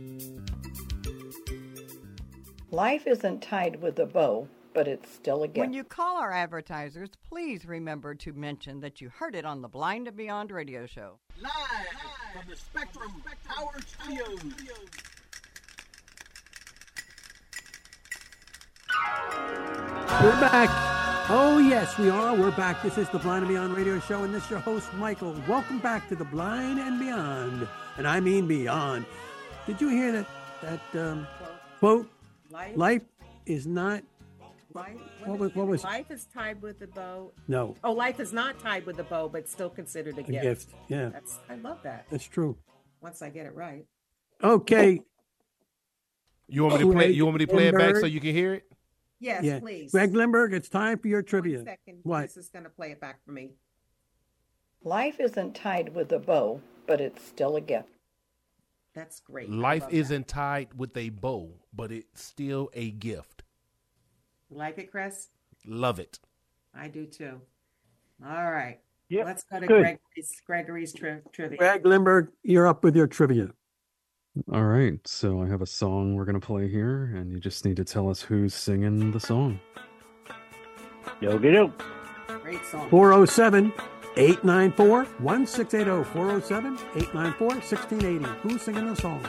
Life isn't tied with a bow, but it's still a gift. When you call our advertisers, please remember to mention that you heard it on the Blind and Beyond radio show. Live from the Spectrum Power Studios. We're back. Oh, yes, we are. We're back. This is the Blind and Beyond radio show, and this is your host, Michael. Welcome back to the Blind and Beyond, and I mean beyond. Did you hear that, that um, quote? Life? Life is not... Life, What was- what was- life is tied with a bow? No. Oh, life is not tied with a bow, but still considered a, A gift. gift, yeah. That's, I love that. That's true. Once I get it right. Okay. You want me to play? You want me to play it back so Lindbergh. you can hear it? Yes, Yeah. please. Greg Lindbergh, it's time for your trivia. One second. What? This is going to play it back for me. Life isn't tied with a bow, but it's still a gift. That's great. I Life love that. isn't tied with a bow, but it's still a gift. You like it, Chris? Love it. I do too. All right. Yep, Let's go to good. Gregory's, Gregory's tri- trivia. Greg Lindbergh, you're up with your trivia. All right, so I have a song we're going to play here, and you just need to tell us who's singing the song. Yo-gi-do. Great song. four oh seven, eight nine four, one six eight oh. four oh seven, eight nine four, one six eight oh. Who's singing the song?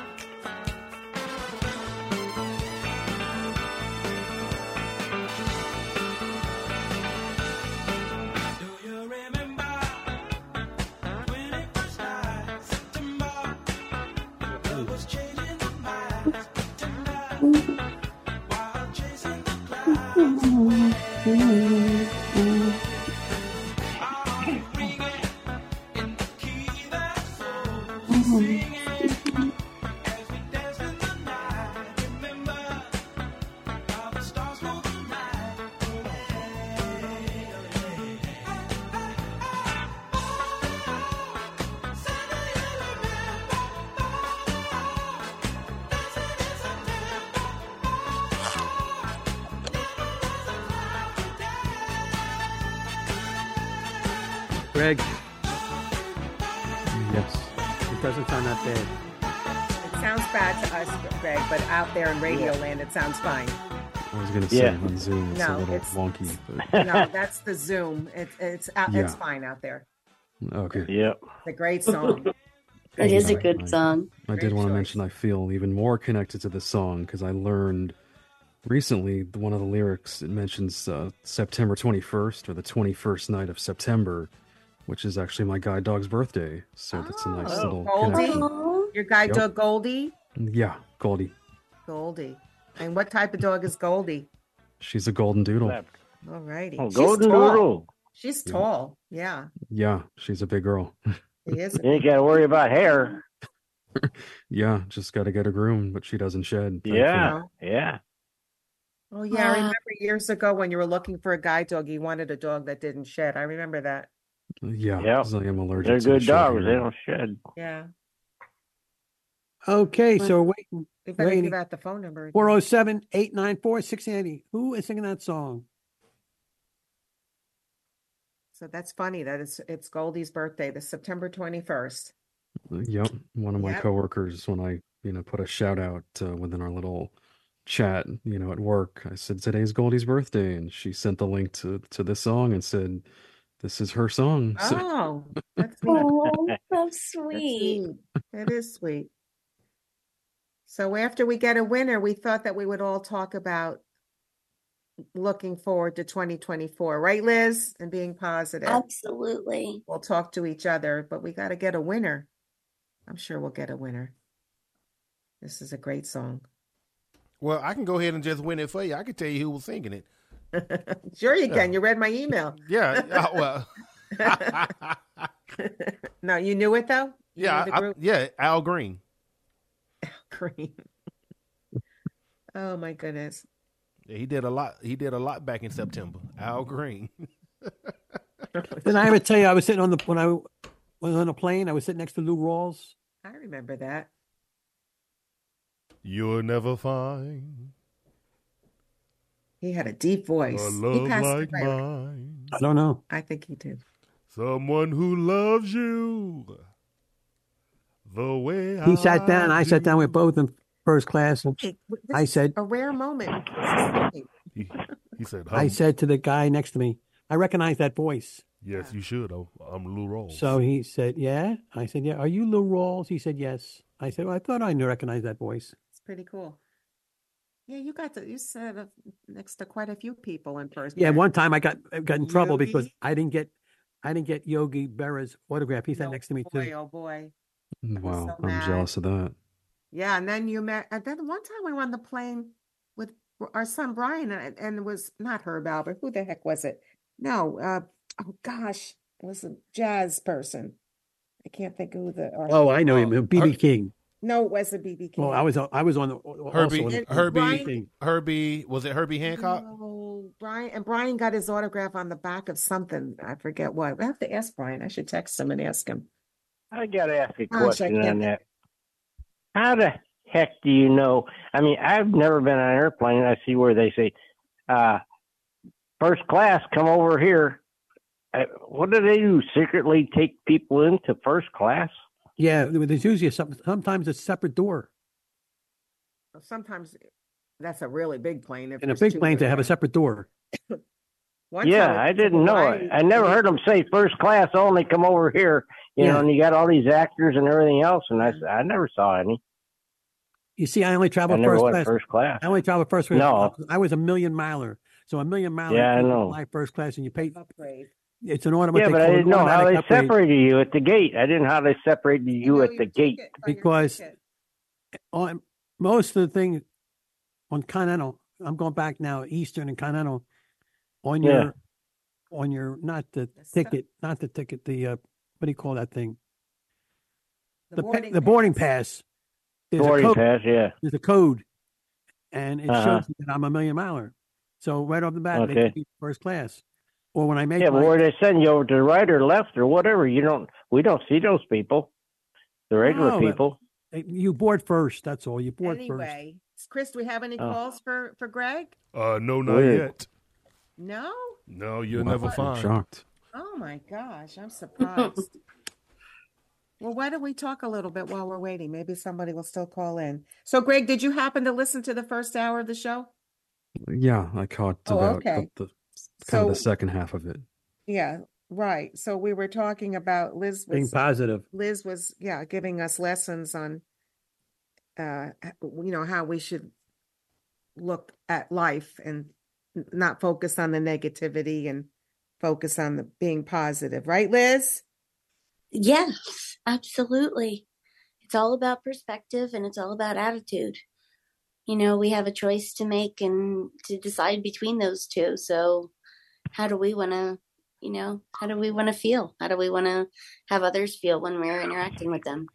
Greg, Yes. it doesn't sound that bad. It sounds bad to us, Greg, but out there in Radio Yeah. Land, it sounds fine. I was going to say Yeah. on Zoom it's No, a little it's- wonky. But... No, that's the Zoom. It, it's out, Yeah. it's fine out there. Okay. Yep. It's a great song. It is a Yeah, good I- song. I did Great want to choice. mention I feel even more connected to this song because I learned recently one of the lyrics. It mentions uh, September twenty-first or the twenty-first night of September, which is actually my guide dog's birthday. So that's a nice Oh, little Goldie, connection. your guide Yep. dog Goldie. Yeah, Goldie. Goldie. And what type of dog is Goldie? She's a golden doodle. All righty. Oh, She's golden tall. doodle. She's tall. Yeah, Yeah, she's a big girl. she is. You ain't got to worry about hair. Yeah, just got to get her groomed, but she doesn't shed. Yeah, yeah. Oh yeah, I remember years ago when you were looking for a guide dog, you wanted a dog that didn't shed. I remember that. thankfully. Yeah, Yep. 'cause I am allergic They're to the good shed dogs. here. They don't shed. Yeah. Okay, so we're waiting. We better waiting. give out the phone number. four oh seven, eight nine four, six eight zero. Who is singing that song? So that's funny that it's it's Goldie's birthday, the September twenty-first. Yep, one of my Yep. coworkers, when I, you know, put a shout out uh, within our little chat, you know, at work, I said today's Goldie's birthday, and she sent the link to to this song and said, "This is her song." So, Oh, that's neat. Oh, that's That's sweet. neat. It is sweet. So after we get a winner, we thought that we would all talk about looking forward to twenty twenty-four, right, Liz? And being positive. Absolutely. We'll talk to each other, but we got to get a winner. I'm sure we'll get a winner. This is a great song. Well, I can go ahead and just win it for you. I can tell you who was singing it. Sure you Yeah. can. You read my email. Yeah. uh, well, No, you knew it though? You yeah, knew the I, group? yeah. Al Green. Green. Oh my goodness. Yeah, he did a lot. He did a lot back in September. Al Green. Did I ever tell you I was sitting on the when I was on a plane? I was sitting next to Lou Rawls. I remember that. You'll never find He had a deep voice. a He love passed like away. mine. I don't know. I think he did. Someone who loves you the way He sat down. I do. sat down with both in first class, and Hey, this I is said, a rare moment. He, he said, I hum. said to the guy next to me, I recognize that voice. Yes, you should. I'm, I'm Lou Rawls. So he said, yeah. I said, yeah. Are you Lou Rawls? He said, yes. I said, well, I thought I knew recognize that voice. It's pretty cool. Yeah, you got to, you sat up next to quite a few people in first. Yeah, grade. one time I got I got in trouble Yogi? because I didn't get I didn't get Yogi Berra's autograph. He sat No, next to me boy, too. oh boy. wow, so I'm mad. jealous of that. Yeah, and then you met, and then one time we were on the plane with our son Brian, and, and it was not Herb Albert. Who the heck was it? No, uh, oh gosh, it was a jazz person. I can't think who the. Or, Oh, I know him, B B King. No, it wasn't B B King. Well, I was I was on the also Herbie, on the- Herbie, Brian- Herbie, was it Herbie Hancock? No, Brian, and Brian got his autograph on the back of something. I forget what. I have to ask Brian. I should text him and ask him. I got to ask a Gosh, I question can't- on that. How the heck do you know? I mean, I've never been on an airplane. I see where they say, uh, first class, come over here. Uh, what do they do? Secretly take people into first class? Yeah, there's usually a, some- sometimes a separate door. Sometimes that's a really big plane. If In a there's big two plane, they have a there. separate door. One Yeah, time I it- didn't know it. I never heard them say first class only, come over here. You Yeah. know, and you got all these actors and everything else, and I, s- I never saw any. You see, I only I travel never first went class. first class. I only travel first class. No. I was a million miler, so a million miler. Yeah, I you know. fly first class, and you pay. Upgrade. It's an automatic. Yeah, but I called an didn't know how automatic they upgrade separated you at the gate. I didn't know how they separated you at the gate. because on most of the things on Continental, I'm going back now, Eastern and Continental, on your Yeah. on your not the ticket, not the ticket, the uh, what do you call that thing? The The pa- boarding the boarding pass. There's Boarding a code, pass, yeah. There's a code, and it Uh-huh. shows that I'm a million miler. So right off the bat, they Okay. put me in first class. Or when I make Yeah, but my, where they send you over to the right or left or whatever, you don't. We don't see those people. The regular No, but- people. you board first. That's all. You board first. Anyway, Chris, do we have any Oh. calls for for Greg? Uh, no, not Weird. yet. No. No, you'll Wow, never I'm find. shocked. Oh my gosh, I'm surprised. Well, why don't we talk a little bit while we're waiting? Maybe somebody will still call in. So, Greg, did you happen to listen to the first hour of the show? Yeah, I caught Oh, about okay. the, the So- kind of the second half of it. Yeah, right. So we were talking about Liz was Being positive. Liz was yeah giving us lessons on, uh, you know, how we should look at life and n- not focus on the negativity and focus on the being positive, right, Liz? Yes, absolutely. It's all about perspective and it's all about attitude. You know, we have a choice to make and to decide between those two. So how do we want to, you know, how do we want to feel? How do we want to have others feel when we're interacting with them?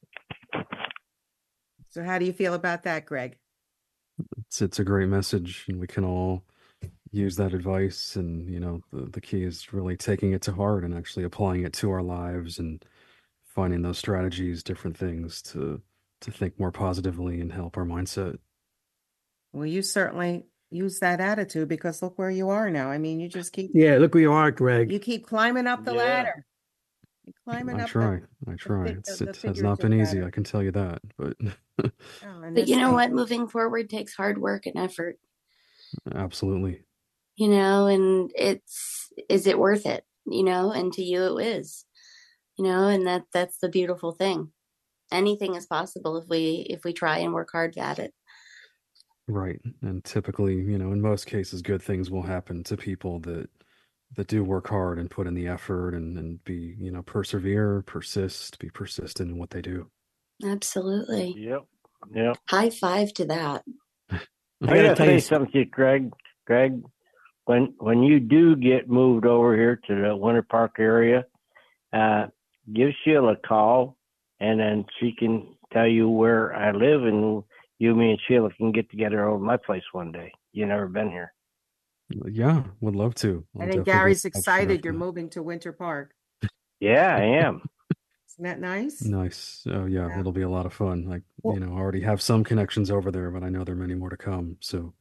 So how do you feel about that, Greg? It's it's a great message, and we can all use that advice. And you know, the the key is really taking it to heart and actually applying it to our lives and finding those strategies, different things to to think more positively and help our mindset. Well, you certainly use that attitude because look where you are now. I mean, you just keep Yeah, look where you are, Greg. you keep climbing up the Yeah. ladder. You're climbing I up try, the, I try. fig- It's the it has not been figurative easy, ladder. I can tell you that. But Oh, and But you this know thing- what? Moving forward takes hard work and effort, absolutely. you know, and it's, is it worth it? You know, and to you it is, you know, and that, that's the beautiful thing. Anything is possible if we, if we try and work hard at it. Right. And typically, you know, in most cases, good things will happen to people that that do work hard and put in the effort and, and be, you know, persevere, persist, be persistent in what they do. Absolutely. Yep. Yep. High five to that. I gotta gotta tell say you- something to you, Greg. Greg, when when you do get moved over here to the Winter Park area, uh, give Sheila a call, and then she can tell you where I live, and you, me, and Sheila can get together over my place one day. You never been here. Yeah, would love to. I'll I think definitely Gary's get in touch excited with you're you. moving to Winter Park. Yeah, I am. Isn't that nice? Nice. Oh yeah, Yeah. it'll be a lot of fun. Like, Well- you know, I already have some connections over there, but I know there are many more to come. So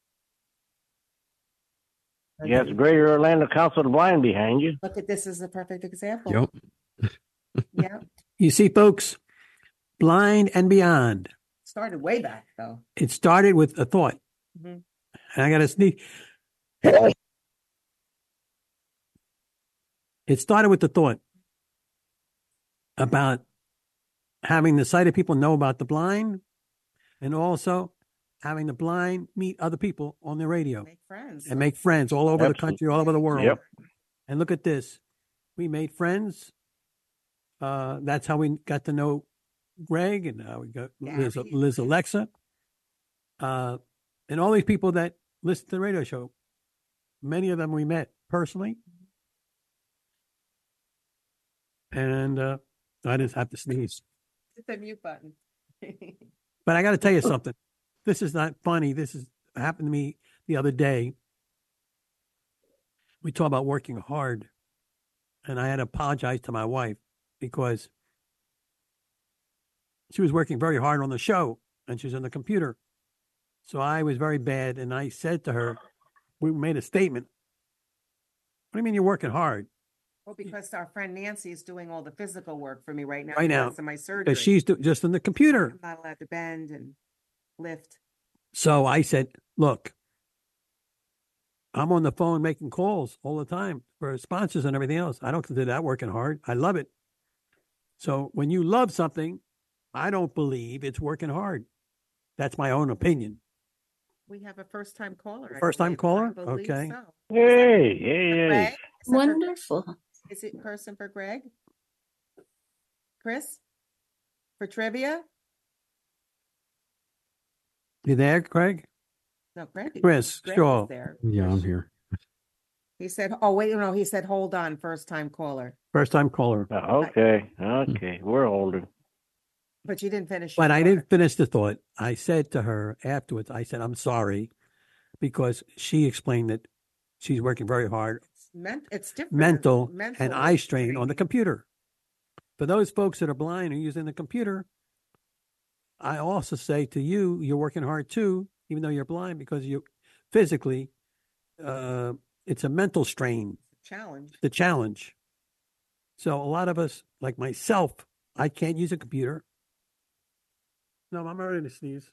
You got the Greater Orlando Council of the Blind behind you. Look at this as a perfect example. yep. Yeah. You see, folks, Blind and Beyond. Started way back though. It started with a thought. Mhm. And I got to sneak. It started with the thought about having the sighted people know about the blind and also having the blind meet other people on the radio Make friends. and make friends all over the Absolutely. country, all over the world. Yep. And look at this. We made friends. Uh, that's how we got to know Greg, and now we got Liz, Gary. Liz Alexa. Uh, and all these people that listen to the radio show, many of them we met personally. And uh, I just have to sneeze. Hit the mute button. But I got to tell you something. This is not funny. This is happened to me the other day. We talk about working hard, and I had to apologize to my wife because she was working very hard on the show, and she's on the computer. So I was very bad, and I said to her, we made a statement. What do you mean you're working hard? Well, because our friend Nancy is doing all the physical work for me right now. Right now, because of my surgery. because she's do- just on the computer. I'm not allowed to bend and lift. So I said, look, I'm on the phone making calls all the time for sponsors and everything else. I don't consider that working hard. I love it. So when you love something, I don't believe it's working hard. That's my own opinion. We have a first time caller. I First time believe. caller? I believe Okay. so. Hey, hey, Greg? hey. Is that for- Wonderful. Is it person for Greg? Chris? For trivia? You there, Craig? No, Greg. Chris, Greg sure. is there. Yeah, I'm here. He said, oh, wait, no, he said, hold on, first time caller. First time caller. Oh, okay, okay, we're older. But you didn't finish. But your I thought. didn't finish the thought. I said to her afterwards, I said, I'm sorry, because she explained that she's working very hard, It's, ment- it's different. mental, Mental and eye strain on the computer. For those folks that are blind and using the computer, I also say to you, you're working hard too, even though you're blind, because you physically, uh, it's a mental strain. challenge. The challenge. So a lot of us, like myself, I can't use a computer. No, I'm already going to sneeze.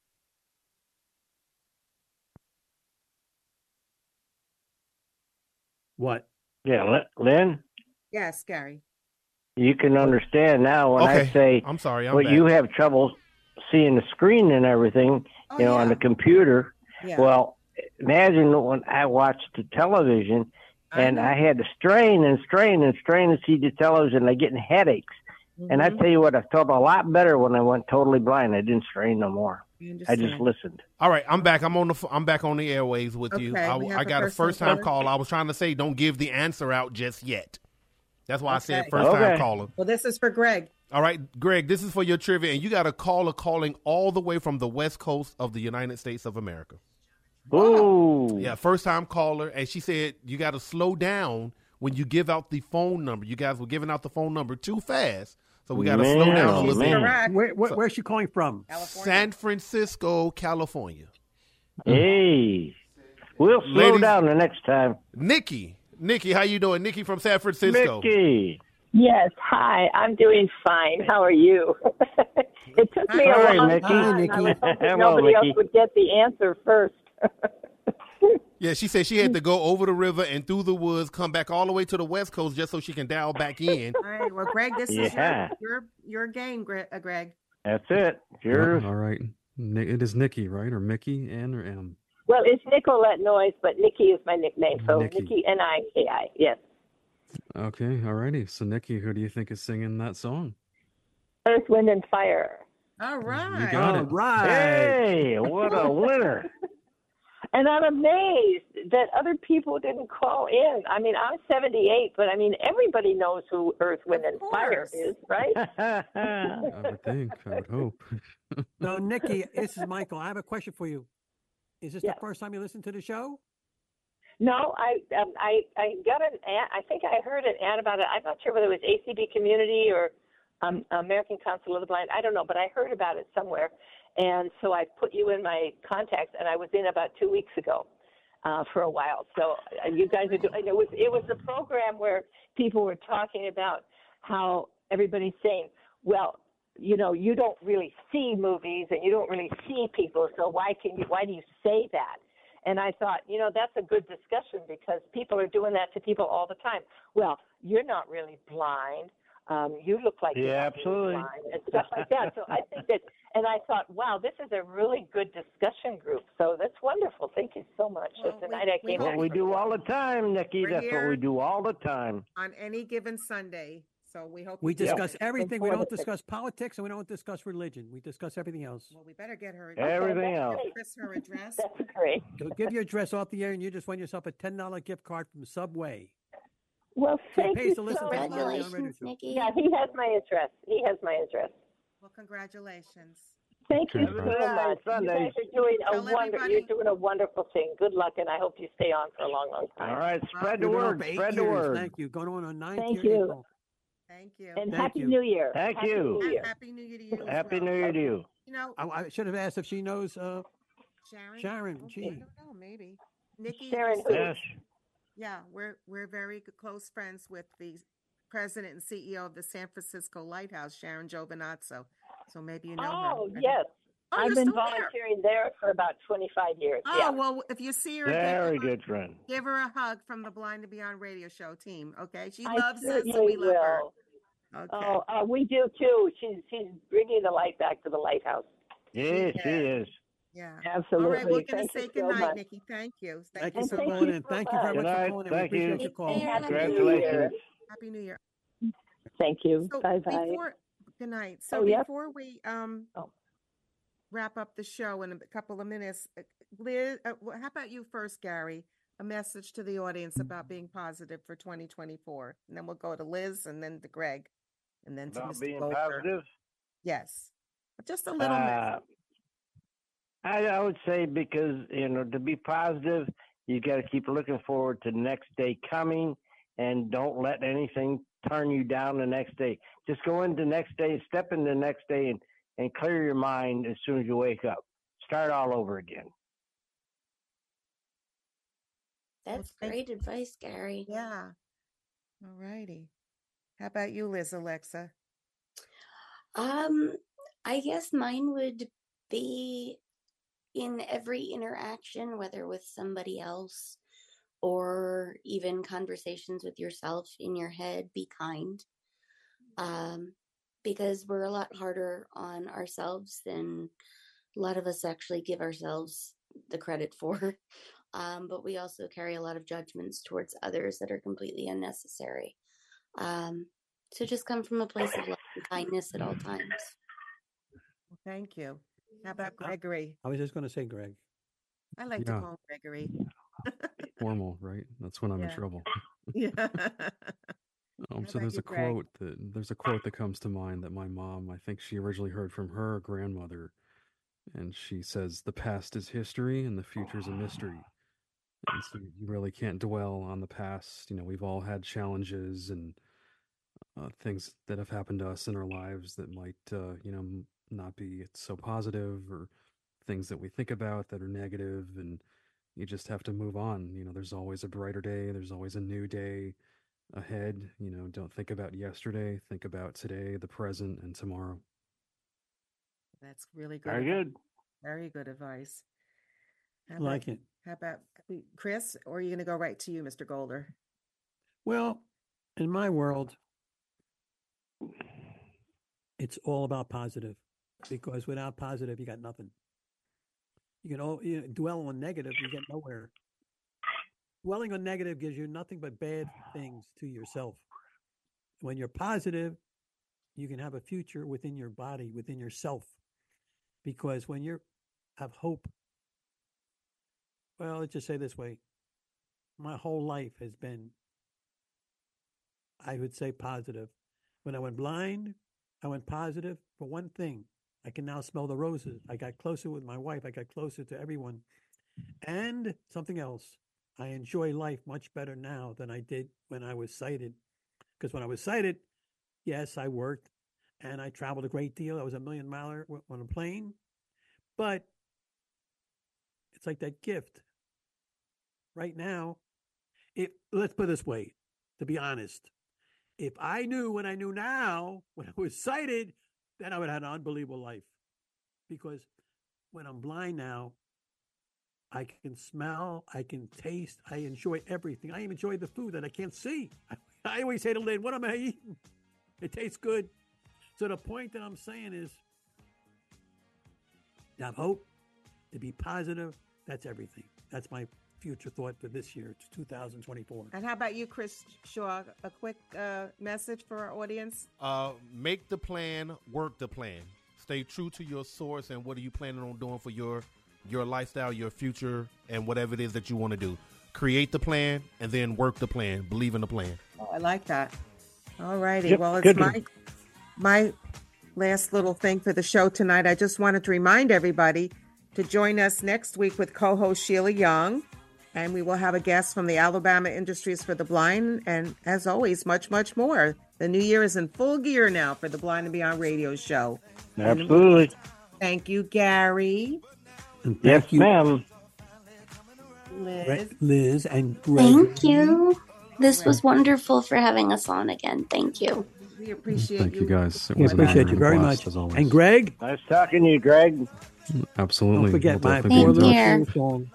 What? Yeah, Lynn, Yes, Gary. you can understand now when Okay, I say I'm sorry, I'm well, back. you have trouble seeing the screen and everything, Oh, you know, on the computer. Yeah. Well, imagine when I watched the television and I, had to strain and strain and strain to see the television, like getting headaches. And I Mhm. tell you what, I felt a lot better when I went totally blind. I didn't strain no more. I just listened. All right, I'm back. I'm on the. I'm back on the airwaves with you. Okay, I, we have I a got a first-time first time caller. call. I was trying to say don't give the answer out just yet. That's why I said Okay. first time Okay. caller. Well, this is for Greg. All right, Greg, this is for your trivia, and you got a caller calling all the way from the west coast of the United States of America. Ooh. Yeah, first time caller, and she said you got to slow down when you give out the phone number. You guys were giving out the phone number too fast, so we got to slow down a little bit. Where, where, So- where's she calling from? San Francisco, California. Hey, we'll slow Ladies- down the next time. Nikki, Nikki, how you doing? Nikki from San Francisco. Nikki. Yes, hi. I'm doing fine. How are you? It took me a Hi, long Nikki. time. Hi, Nikki. I was hoping Hello, nobody else Nikki. would get the answer first. Yeah, she said she had to go over the river and through the woods, come back all the way to the west coast just so she can dial back in. All right. Well, Greg, this is Yeah. your, your your game, Greg. Uh, Greg. That's it. Yours. All right. Ni- It is Nikki, right? Or Mickey, N or M? Well, it's Nicolette Noyes, but Nikki is my nickname. So Nikki. Nikki, N I K I. Yes. Okay, all righty. So, Nikki, who do you think is singing that song? Earth, Wind, and Fire. All right. You got it. Hey, what a winner. And I'm amazed that other people didn't call in. I mean, I'm seventy-eight, but I mean, everybody knows who Earth, Wind, and Fire is, right? I would think. I would hope. No, Nikki, this is Michael. I have a question for you. Is this Yeah. the first time you listen to the show? No, I um, I I got an ad. I think I heard an ad about it. I'm not sure whether it was A C B Community or um, American Council of the Blind. I don't know, but I heard about it somewhere, and so I put you in my contacts. And I was in about two weeks ago uh, for a while. So uh, you guys are doing. It was it was a program where people were talking about how everybody's saying, well, you know, you don't really see movies and you don't really see people. So why can you? Why do you say that? And I thought, you know, that's a good discussion because people are doing that to people all the time. Well, you're not really blind. Um, you look like you're Yeah, not really absolutely. blind and stuff like that. So I think that, and I thought, wow, this is a really good discussion group. So that's wonderful. Thank you so much. Well, tonight I came What back we from- do all the time, Nikki. We're That's what here. we do all the time. On any given Sunday. So we hope We you- discuss everything. We Before don't the- discuss politics and we don't discuss religion. We discuss everything else. Well, we better get her. Everything else. Chris, her address. That's great. So give your address off the air and you just win yourself a ten dollar gift card from Subway. Well, So it thank pays you to listen so to the much. Blind Beyond Radio Show. Yeah, he has my address. He has my address. Well, congratulations. Thank you so Congratulations. much. You Sundays. guys are doing a Tell wonder. everybody- You're doing a wonderful thing. Good luck, and I hope you stay on for a long, long time. All right, spread the We've been on word. for eight Spread the years. word. Thank you. Going on on ninth Thank year you. April. Thank you. And Thank Happy you. New Year. Thank Happy you. New Year. Happy New Year to you. as Happy well. New Year to you. You know, I, I should have asked if she knows uh, Sharon. Sharon. I Gee. don't know, maybe. Nikki. Sharon is- who? Yes. Yeah, we're we're very g- close friends with the president and C E O of the San Francisco Lighthouse, Sharon Giovinazzo. So maybe you know her. Oh, I think- yes. Oh, I've you're been still there. volunteering there for about twenty-five years. Oh, yeah. well, if you see her, Very give her, good friend. give her a hug from the Blind and Beyond radio show team, okay? She I loves us and certainly we love her. will. Okay. Oh, uh, we do too. She's she's bringing the light back to the lighthouse. Yes, she is. Yeah. Absolutely. All right, we're going to Thank say you so goodnight, much. Nikki. Thank you. Thank you you And for thank calling you in. so Thank you much. very Good much for night. calling in. We Thank you. appreciate your call. And Happy New Congratulations. Year. Happy New Year. Thank you. So Bye bye. before good night. So Oh, yep. before we um Oh. wrap up the show in a couple of minutes, uh, Liz, uh, wh- how about you first, Gary? A message to the audience about being positive for twenty twenty-four, and then we'll go to Liz, and then to Greg, and then to About Mister being Goldberg. positive. Yes, just a little. Uh, message. I, I would say because, you know, to be positive, you got to keep looking forward to the next day coming and don't let anything turn you down the next day. Just go into the next day, step into the next day and, and clear your mind as soon as you wake up. Start all over again. That's Well, great advice, Gary. Yeah. All righty. How about you, Liz Alexa? Um, I guess mine would be in every interaction, whether with somebody else or even conversations with yourself in your head, be kind. Um, because we're a lot harder on ourselves than a lot of us actually give ourselves the credit for. Um, but we also carry a lot of judgments towards others that are completely unnecessary. Um, so just come from a place of love and kindness at all times. Well, thank you. How about Gregory? I was just going to say, Greg. I like to Yeah. call him Gregory. Formal, right? That's when I'm in Yeah. trouble. Yeah. Um, How so about there's you, a Greg? quote that there's a quote that comes to mind that my mom, I think she originally heard from her grandmother, and she says, "The past is history, and the future is a mystery." And so you really can't dwell on the past. You know, we've all had challenges and uh, things that have happened to us in our lives that might, uh, you know, m- not be so positive, or things that we think about that are negative, and you just have to move on. You know, there's always a brighter day. There's always a new day ahead. You know, don't think about yesterday. Think about today, the present, and tomorrow. That's really good. Very advice. good. Very good advice. How Like about, it. How about Chris? Or are you going to go right to you, Mister Golder? Well, in my world, it's all about positive, because without positive, you got nothing. You can all, you know, dwell on negative, you get nowhere. Dwelling on negative gives you nothing but bad things to yourself. When you're positive, you can have a future within your body, within yourself. Because when you have hope, well, let's just say this way. My whole life has been, I would say, positive. When I went blind, I went positive for one thing. I can now smell the roses. I got closer with my wife. I got closer to everyone. And something else. I enjoy life much better now than I did when I was sighted. Because when I was sighted, yes, I worked and I traveled a great deal. I was a million miler on a plane. But it's like that gift. Right now, if let's put it this way, to be honest, if I knew what I knew now, when I was sighted, then I would have had an unbelievable life. Because when I'm blind now, I can smell, I can taste, I enjoy everything. I even enjoy the food that I can't see. I, I always say to Lynn, what am I eating? It tastes good. So the point that I'm saying is, to have hope, to be positive, that's everything. That's my future thought for this year, two thousand twenty-four. And how about you, Chris Shaw? A quick uh, message for our audience? Uh, make the plan, work the plan. Stay true to your source, and what are you planning on doing for your your lifestyle, your future, and whatever it is that you want to do. Create the plan and then work the plan. Believe in the plan. Oh, I like that. All righty. Yep, Well, it's good my one. my last little thing for the show tonight. I just wanted to remind everybody to join us next week with co-host Sheila Young. And we will have a guest from the Alabama Industries for the Blind. And as always, much, much more. The new year is in full gear now for the Blind and Beyond radio show. Absolutely. And thank you, Gary. And Yes, thank you, ma'am. Liz. Liz and Greg. Thank you. This was wonderful for having us on again. Thank you. We appreciate Thank you guys. It We was an appreciate honor you and a very blast, much. as always. And Greg, Nice talking to you, Greg. Absolutely. don't forget We'll my definitely poor be in little touch. fool song.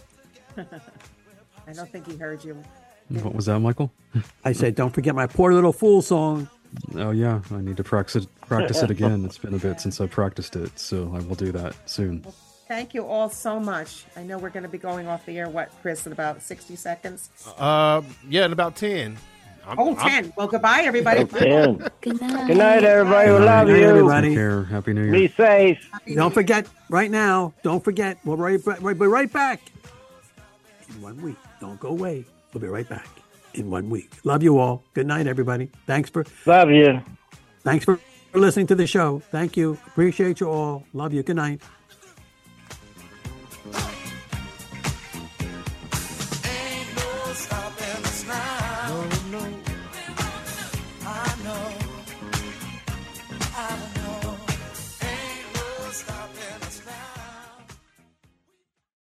I don't think he heard you. What was that, Michael? I said, don't forget my poor little fool song. Oh yeah, I need to practice it, practice it again. It's been a bit since I practiced it, so I will do that soon. Thank you all so much. I know we're going to be going off the air, what, Chris, in about sixty seconds? Uh, yeah, in about ten. I'm, Oh, I'm- ten. Well, goodbye, everybody. ten. Good night. Good night, everybody. We Good love night, you. everybody. Take care. Happy New Year. Be safe. Don't forget, right now, don't forget, we'll right, right, be right back in one week. Don't go away. We'll be right back in one week. Love you all. Good night, everybody. Thanks for Love you. thanks for listening to the show. Thank you. Appreciate you all. Love you. Good night. I know, I